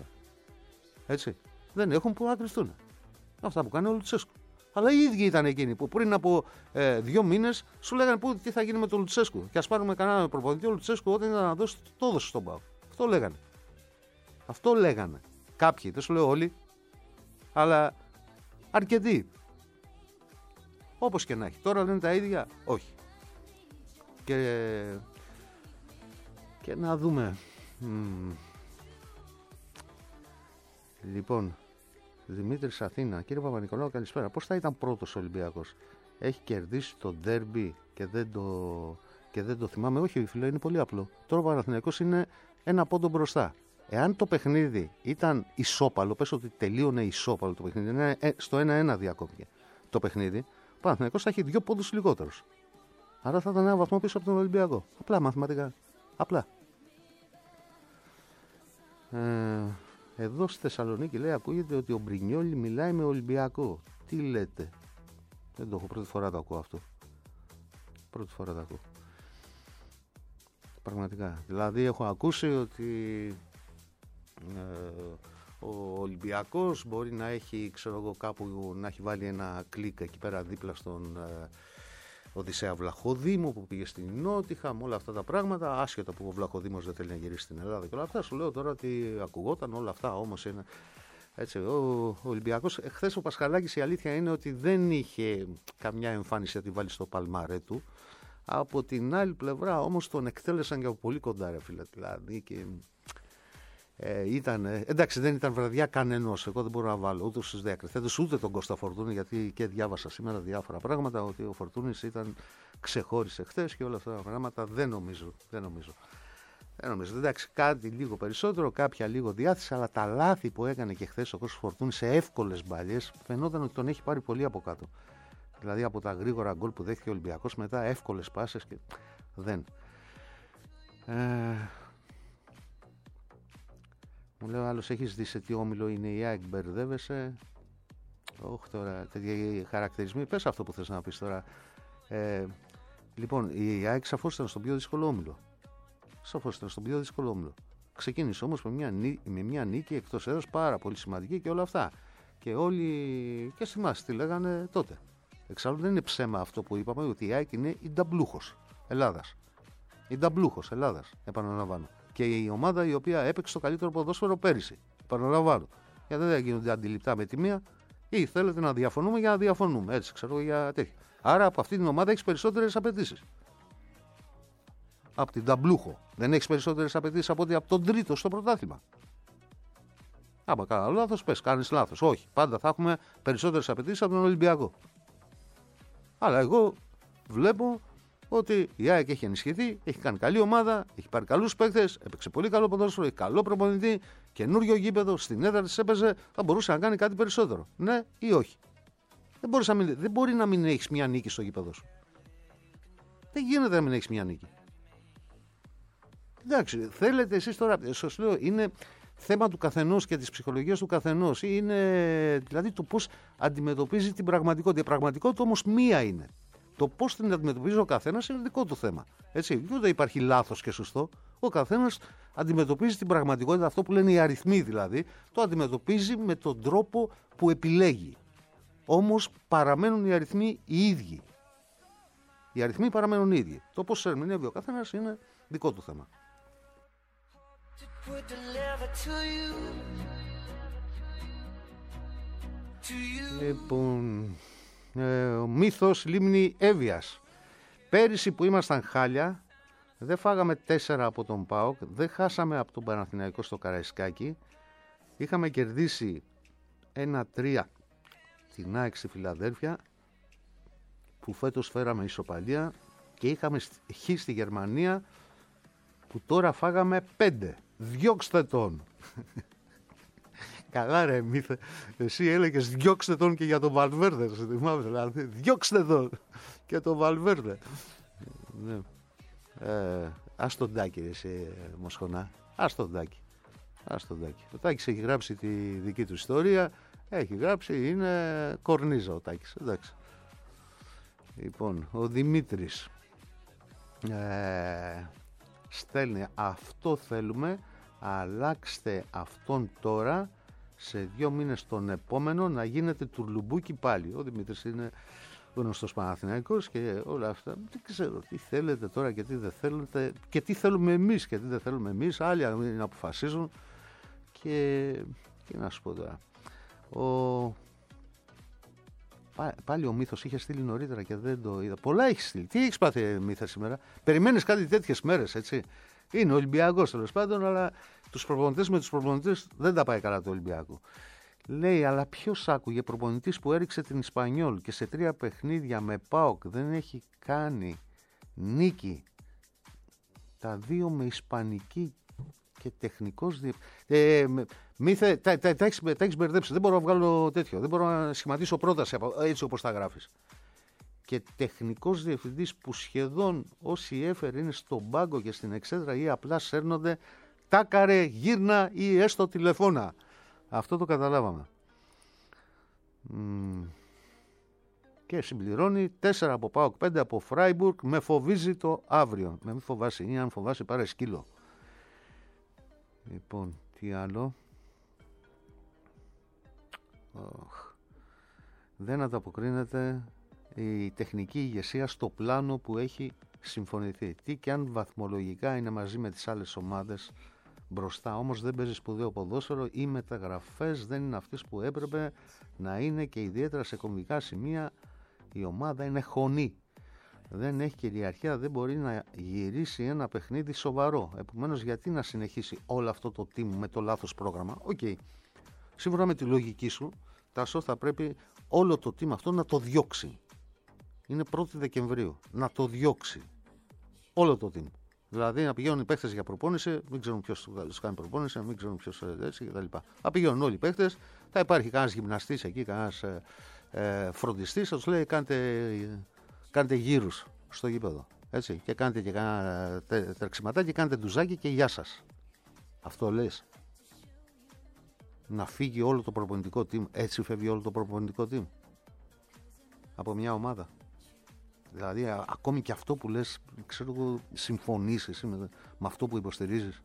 Έτσι. Δεν έχουν που να κρυφτούν. Αυτά που κάνει ο Λουτσέσκου. Αλλά οι ίδιοι ήταν εκείνοι που πριν από ε, δύο μήνες σου λέγανε πού, τι θα γίνει με τον Λουτσέσκου. Και ας πάρουμε κανένα προπονητή, ο Λουτσέσκου όταν ήταν να δώσει, το έδωσε στον ΠΑΟΚ. Αυτό λέγανε. Αυτό λέγανε. Κάποιοι, δεν σου λέω όλοι, αλλά αρκετοί. Όπως και να έχει. Τώρα λένε τα ίδια, όχι. Και, και να δούμε. Μ. Λοιπόν, Δημήτρης Αθήνα. Κύριε Παπα-Νικολάου, καλησπέρα. Πώς θα ήταν πρώτος ο Ολυμπιακός? Έχει κερδίσει το ντέρμπι και δεν το, και δεν το θυμάμαι. Όχι, φίλε, είναι πολύ απλό. Τώρα ο Παναθηναϊκός είναι ένα πόντο μπροστά. Εάν το παιχνίδι ήταν ισόπαλο, πες ότι τελείωνε ισόπαλο το παιχνίδι, στο ένα ένα διακόπηκε το παιχνίδι, ο Παναθηναϊκός θα έχει δύο πόντους λιγότερους. Άρα θα ήταν ένα βαθμό πίσω από τον Ολυμπιακό. Απλά μαθηματικά. Απλά. Ε, εδώ στη Θεσσαλονίκη λέει, ακούγεται ότι ο Μπρινιόλι μιλάει με Ολυμπιακό. Τι λέτε? Δεν το έχω, πρώτη φορά το ακούω αυτό. Πρώτη φορά το ακούω. Πραγματικά. Δηλαδή έχω ακούσει ότι ε, ο Ολυμπιακός μπορεί να έχει, ξέρω εγώ, κάπου να έχει βάλει ένα κλικ εκεί πέρα δίπλα στον ε, Οδυσσέα Βλαχοδήμο που πήγε στην Νότιχα, με όλα αυτά τα πράγματα, άσχετα που ο Βλαχοδήμος δεν θέλει να γυρίσει στην Ελλάδα και όλα αυτά. Σου λέω τώρα ότι ακουγόταν όλα αυτά, όμως είναι έτσι. Ο, ο Ολυμπιακός, χθες ο Πασχαλάκης, η αλήθεια είναι ότι δεν είχε καμιά εμφάνιση να τη βάλει στο παλμαρέ του. Από την άλλη πλευρά όμως τον εκτέλεσαν και από πολύ κοντά, ρε φίλε, δηλαδή και ε, ήταν, ε, εντάξει, δεν ήταν βραδιά κανενός. Εγώ δεν μπορώ να βάλω ούτε στους διακριθέντες ούτε τον Κώστα Φορτούνη, γιατί και διάβασα σήμερα διάφορα πράγματα ότι ο Φορτούνης ήταν, ξεχώρισε χθες και όλα αυτά τα πράγματα. Δεν νομίζω, δεν νομίζω. Δεν νομίζω. Εντάξει, κάτι λίγο περισσότερο, κάποια λίγο διάθεση, αλλά τα λάθη που έκανε και χθες ο Κώστας Φορτούνης σε εύκολες μπαλιές φαινόταν ότι τον έχει πάρει πολύ από κάτω. Δηλαδή από τα γρήγορα γκολ που δέχθηκε ο Ολυμπιακός, μετά εύκολες πάσες και δεν. Ε, μου λέει ο άλλος, έχεις δει σε τι όμιλο είναι η ΑΕΚ, μπερδεύεσαι? Όχι τώρα, τέτοια χαρακτηρισμοί. Πες αυτό που θες να πεις τώρα. Ε, λοιπόν, η ΑΕΚ σαφώς ήταν στον πιο δύσκολο όμιλο. Σαφώς ήταν στον πιο δύσκολο όμιλο. Ξεκίνησε όμως με μια, με μια νίκη εκτός έδρας πάρα πολύ σημαντική και όλα αυτά. Και όλοι, και θυμάσαι τι λέγανε τότε. Εξάλλου δεν είναι ψέμα αυτό που είπαμε, ότι η ΑΕΚ είναι η νταμπλούχος Ελλάδας. Η νταμπλούχος Ελλάδας, επαναλαμβάνω. Και η ομάδα η οποία έπαιξε το καλύτερο ποδόσφαιρο πέρυσι. Επαναλαμβάνω. Γιατί δεν γίνονται αντιληπτά με τη μία, ή θέλετε να διαφωνούμε για να διαφωνούμε. Έτσι, ξέρω, για τέτοια. Άρα από αυτή την ομάδα έχει περισσότερες απαιτήσεις. Από την νταμπλούχο δεν έχει περισσότερες απαιτήσεις από ότι από τον τρίτο στο πρωτάθλημα. Άμα κάνω λάθος, πες, κάνεις λάθος. Όχι, πάντα θα έχουμε περισσότερες απαιτήσεις από τον Ολυμπιακό. Αλλά εγώ βλέπω ότι η ΑΕΚ έχει ενισχυθεί, έχει κάνει καλή ομάδα, έχει πάρει καλούς παίκτες, έπαιξε πολύ καλό ποδόσφαιρο, έχει καλό προπονητή, καινούριο γήπεδο, στην έδρα της έπαιζε, θα μπορούσε να κάνει κάτι περισσότερο. Ναι ή όχι? Δεν, να μην, δεν μπορεί να μην έχεις μια νίκη στο γήπεδο σου. Δεν γίνεται να μην έχεις μια νίκη. Εντάξει, θέλετε εσείς τώρα, σας λέω, είναι θέμα του καθενός και της ψυχολογίας του καθενός. Είναι δηλαδή το πώς αντιμετωπίζει την πραγματικότητα. Η πραγματικότητα όμως μία είναι. Το πώς την αντιμετωπίζει ο καθένας είναι δικό του θέμα. Έτσι, δεν υπάρχει λάθος και σωστό. Ο καθένας αντιμετωπίζει την πραγματικότητα, αυτό που λένε οι αριθμοί δηλαδή, το αντιμετωπίζει με τον τρόπο που επιλέγει. Όμως παραμένουν οι αριθμοί οι ίδιοι. Οι αριθμοί παραμένουν οι ίδιοι. Το πώς ερμηνεύει ο καθένας είναι δικό του θέμα. Λοιπόν, ε, ο μύθος λίμνη Εύβοιας. Πέρυσι που ήμασταν χάλια, δεν φάγαμε τέσσερα από τον ΠΑΟΚ, δεν χάσαμε από τον Παναθηναϊκό στο Καραϊσκάκι, είχαμε κερδίσει ένα τρία την ΑΕΚ στη Φιλαδέλφια, που φέτος φέραμε ισοπαλία, και είχαμε χ στη Γερμανία, που τώρα φάγαμε πέντε. Διώξτε τον. Καλά ρε μύθε. Εσύ έλεγες διώξτε τον και για τον Βαλβέρδε. Δηλαδή, διώξτε τον και τον Βαλβέρδε. Ναι. Ε, ας τον Τάκη εσύ Μοσχονά. Ας τον Τάκη. Ας τον Τάκη. Ο Τάκης έχει γράψει τη δική του ιστορία. Έχει γράψει, είναι κορνίζα ο Τάκης. Εντάξει. Λοιπόν, ο Δημήτρης ε, στέλνει, αυτό θέλουμε, αλλάξτε αυτόν τώρα, σε δύο μήνες τον επόμενο να γίνεται τουρλουμπούκι πάλι. Ο Δημήτρης είναι γνωστός Παναθηναϊκός και όλα αυτά. Δεν ξέρω τι θέλετε τώρα και τι δεν θέλετε και τι θέλουμε εμείς και τι δεν θέλουμε εμείς. Άλλοι να αποφασίζουν και, και να σου πω τώρα. Ο, Πά, πάλι ο Μύθος είχε στείλει νωρίτερα και δεν το είδα. Πολλά έχει στείλει. Τι έχει πάθει, Μύθε, σήμερα? Περιμένεις κάτι τέτοιες μέρες, έτσι? Είναι Ολυμπιακός τέλος πάντων, αλλά τους προπονητές με τους προπονητές δεν τα πάει καλά του Ολυμπιακού. Λέει, αλλά ποιος άκουγε προπονητής που έριξε την Ισπανιόλ και σε τρία παιχνίδια με ΠΑΟΚ δεν έχει κάνει νίκη? Τα δύο με ισπανική και τεχνικός διε... ε, Μύθε, τα, τα, τα, έχεις, τα έχεις μπερδέψει. Δεν μπορώ να βγάλω τέτοιο. Δεν μπορώ να σχηματίσω πρόταση έτσι όπως τα γράφεις. Και τεχνικός διευθυντής που σχεδόν όσοι έφερε είναι στον πάγκο και στην εξέδρα ή απλά σέρνονται τάκαρε, γύρνα ή έστω τηλεφώνα. Αυτό το καταλάβαμε. Mm. Και συμπληρώνει τέσσερα από ΠΑΟΚ, πέντε από Φράιμπουργκ. Με φοβίζει το αύριο. Με μην φοβάσει. Ή αν φοβάσει πάρε σκύλο. Λοιπόν, τι άλλο? Oh. Δεν ανταποκρίνεται η τεχνική ηγεσία στο πλάνο που έχει συμφωνηθεί. Τι και αν βαθμολογικά είναι μαζί με τις άλλες ομάδες μπροστά, όμως δεν παίζει σπουδαίο ποδόσφαιρο, οι μεταγραφές δεν είναι αυτές που έπρεπε να είναι και ιδιαίτερα σε κομβικά σημεία η ομάδα είναι χωνή. Δεν έχει κυριαρχία, δεν μπορεί να γυρίσει ένα παιχνίδι σοβαρό. Επομένως, γιατί να συνεχίσει όλο αυτό το team με το λάθος πρόγραμμα? Οκ. Okay. Σύμφωνα με τη λογική σου, Τάσο, θα πρέπει όλο το team αυτό να το διώξει. Είναι πρώτη Δεκεμβρίου. Να το διώξει. Όλο το team. Δηλαδή να πηγαίνουν οι παίχτες για προπόνηση, μην ξέρουν ποιος τους κάνει προπόνηση, μην ξέρουν ποιος έτσι κτλ. Θα πηγαίνουν όλοι οι παίχτες, θα υπάρχει κανένας γυμναστής εκεί, κανένας ε, ε, φροντιστής, θα τους λέει κάντε, κάντε γύρους στο γήπεδο. Έτσι, και κάντε και κάνα τε, τρεξιματάκι, κάντε ντουζάκι και γεια σας. Αυτό λες? Να φύγει όλο το προπονητικό team, έτσι φεύγει όλο το προπονητικό team από μια ομάδα? Δηλαδή α, ακόμη και αυτό που λες, ξέρω εγώ, συμφωνείς εσύ με, με αυτό που υποστηρίζεις?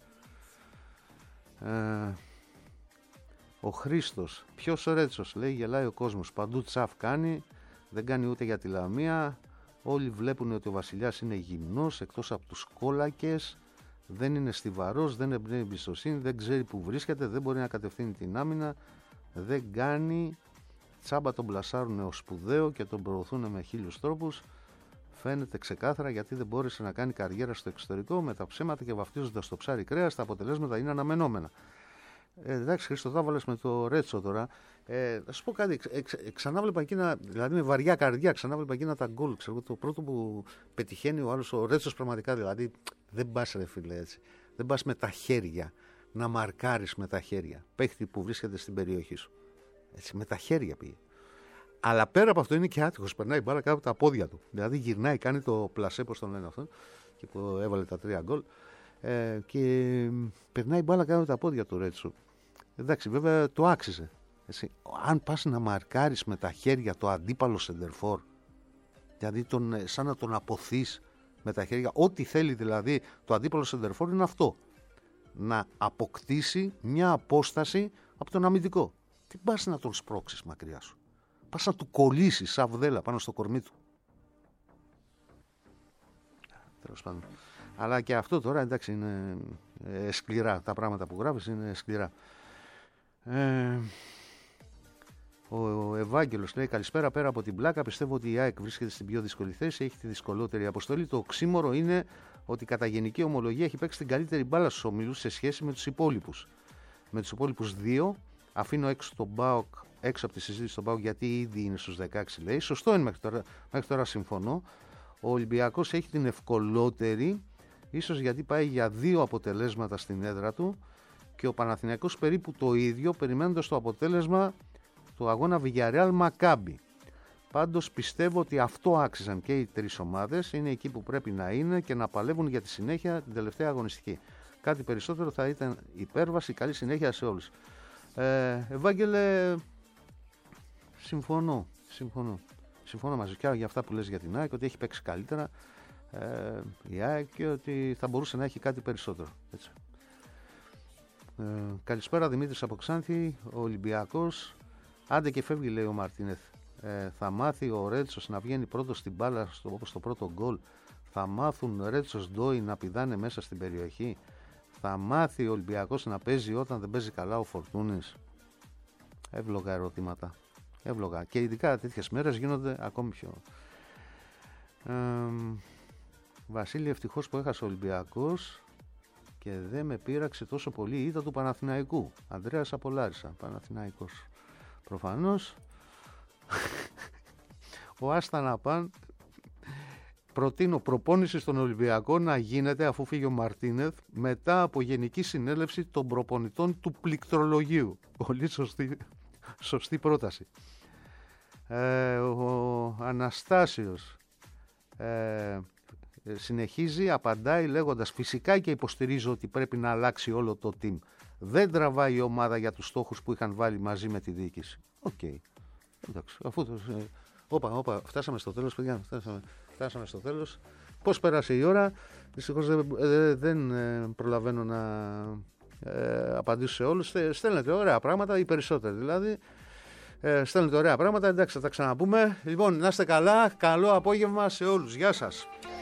Ε, ο Χρήστος, ποιος ο Ρέτσος, λέει, γελάει ο κόσμος, παντού τσαφ κάνει, δεν κάνει ούτε για τη Λαμία, όλοι βλέπουν ότι ο Βασιλιάς είναι γυμνός, εκτός από τους κόλακες, δεν είναι στιβαρός, δεν εμπνέει εμπιστοσύνη, δεν ξέρει που βρίσκεται, δεν μπορεί να κατευθύνει την άμυνα, δεν κάνει, τσάμπα τον πλασάρουν ως σπουδαίο και τον προωθούν με χίλιους τρόπους. Φαίνεται ξεκάθαρα γιατί δεν μπόρεσε να κάνει καριέρα στο εξωτερικό με τα ψέματα και βαφτίζοντας το ψάρι κρέας. Τα αποτελέσματα είναι αναμενόμενα. Ε, εντάξει, Χρήστο, θα βάλες με το Ρέτσο τώρα. Ε, θα σου πω κάτι. Ε, ε, ξανά βλέπα εκείνα, δηλαδή με βαριά καρδιά, ξανά βλέπα εκείνα τα γκολ. Ξέρω, το πρώτο που πετυχαίνει ο άλλος, ο Ρέτσος, πραγματικά δηλαδή δεν πας, ρε φίλε, έτσι. Δεν πας με τα χέρια να μαρκάρεις με τα χέρια. Παίχτη που βρίσκεται στην περιοχή σου. Έτσι, με τα χέρια πήγε. Αλλά πέρα από αυτό είναι και άτυχος. Περνάει μπάλα κάτω από τα πόδια του. Δηλαδή γυρνάει, κάνει το πλασέ, πώς τον λένε αυτό, και που έβαλε τα τρία γκολ. Ε, και περνάει μπάλα κάτω από τα πόδια του Ρέτσου. Εντάξει, βέβαια το άξιζε. Έτσι. Αν πας να μαρκάρεις με τα χέρια το αντίπαλο σεντερφόρ, δηλαδή τον, σαν να τον αποθείς με τα χέρια, ό,τι θέλει δηλαδή το αντίπαλο σεντερφόρ είναι αυτό. Να αποκτήσει μια απόσταση από τον αμυντικό. Τι πας να τον σπρώξεις μακριά σου? Πας να του κολλήσεις σαν βδέλα πάνω στο κορμί του. Τέλος πάντων. Αλλά και αυτό τώρα, εντάξει, είναι ε, σκληρά. Τα πράγματα που γράφεις είναι σκληρά. Ε, ο, ο Ευάγγελος λέει, καλησπέρα, πέρα από την πλάκα, πιστεύω ότι η ΑΕΚ βρίσκεται στην πιο δύσκολη θέση, έχει τη δυσκολότερη αποστολή. Το οξύμορο είναι ότι κατά γενική ομολογία έχει παίξει την καλύτερη μπάλα στους ομίλους σε σχέση με τους υπόλοιπους. Με τους υπόλοιπους δύο, αφήνω έξω τον ΠΑΟΚ, έξω από τη συζήτηση στον ΠΑΟΚ, γιατί ήδη είναι στους δεκαέξι, λέει. Σωστό είναι μέχρι τώρα, μέχρι τώρα συμφωνώ. Ο Ολυμπιακός έχει την ευκολότερη, ίσως γιατί πάει για δύο αποτελέσματα στην έδρα του, και ο Παναθηναϊκός περίπου το ίδιο, περιμένοντας το αποτέλεσμα του αγώνα Villarreal Μακάμπι. Πάντως πιστεύω ότι αυτό άξιζαν και οι τρεις ομάδες, είναι εκεί που πρέπει να είναι και να παλεύουν για τη συνέχεια την τελευταία αγωνιστική. Κάτι περισσότερο θα ήταν υπέρβαση, καλή συνέχεια σε όλους. Ε, Ευάγγελε, συμφωνώ, συμφωνώ. Συμφωνώ μαζί και για αυτά που λες για την ΑΕΚ, ότι έχει παίξει καλύτερα ε, η ΑΕΚ και ότι θα μπορούσε να έχει κάτι περισσότερο. Έτσι. Ε, καλησπέρα, Δημήτρης από Ξάνθη. Ο Ολυμπιακός, άντε και φεύγει, λέει ο Μαρτίνεθ. Ε, θα μάθει ο Ρέτσος να βγαίνει πρώτος στην μπάλα, στο, όπως το πρώτο γκολ. Θα μάθουν Ρέτσος Ντόι να πηδάνε μέσα στην περιοχή. Θα μάθει ο Ολυμπιακός να παίζει όταν δεν παίζει καλά ο Φορτούνης. Εύλογα ερωτήματα. εύλογα. Και ειδικά τέτοιες μέρες γίνονται ακόμη πιο... Ε, Βασίλη, ευτυχώς που έχασε ο Ολυμπιακός και δεν με πείραξε τόσο πολύ η ήττα του Παναθηναϊκού. Ανδρέας από Λάρισα, Παναθηναϊκός. Προφανώς ο Άσταναπάν προτείνω προπόνηση στον Ολυμπιακό να γίνεται αφού φύγει ο Μαρτίνεθ μετά από γενική συνέλευση των προπονητών του πληκτρολογίου. Πολύ σωστή, σωστή πρόταση. Ε, ο Αναστάσιος ε, συνεχίζει, απαντάει λέγοντας φυσικά και υποστηρίζω ότι πρέπει να αλλάξει όλο το team. Δεν τραβάει η ομάδα για τους στόχους που είχαν βάλει μαζί με τη διοίκηση. Οκ. Okay. Εντάξει, αφού το... Όπα, όπα, φτάσαμε στο τέλος, παιδιά, φτάσαμε, φτάσαμε στο τέλος. Πώς πέρασε η ώρα, δυστυχώς δεν, δεν προλαβαίνω να ε, απαντήσω σε όλους. Στέλνετε ωραία πράγματα, οι περισσότεροι δηλαδή. Ε, στέλνετε ωραία πράγματα, εντάξει, θα τα ξαναπούμε. Λοιπόν, να είστε καλά, καλό απόγευμα σε όλους. Γεια σας.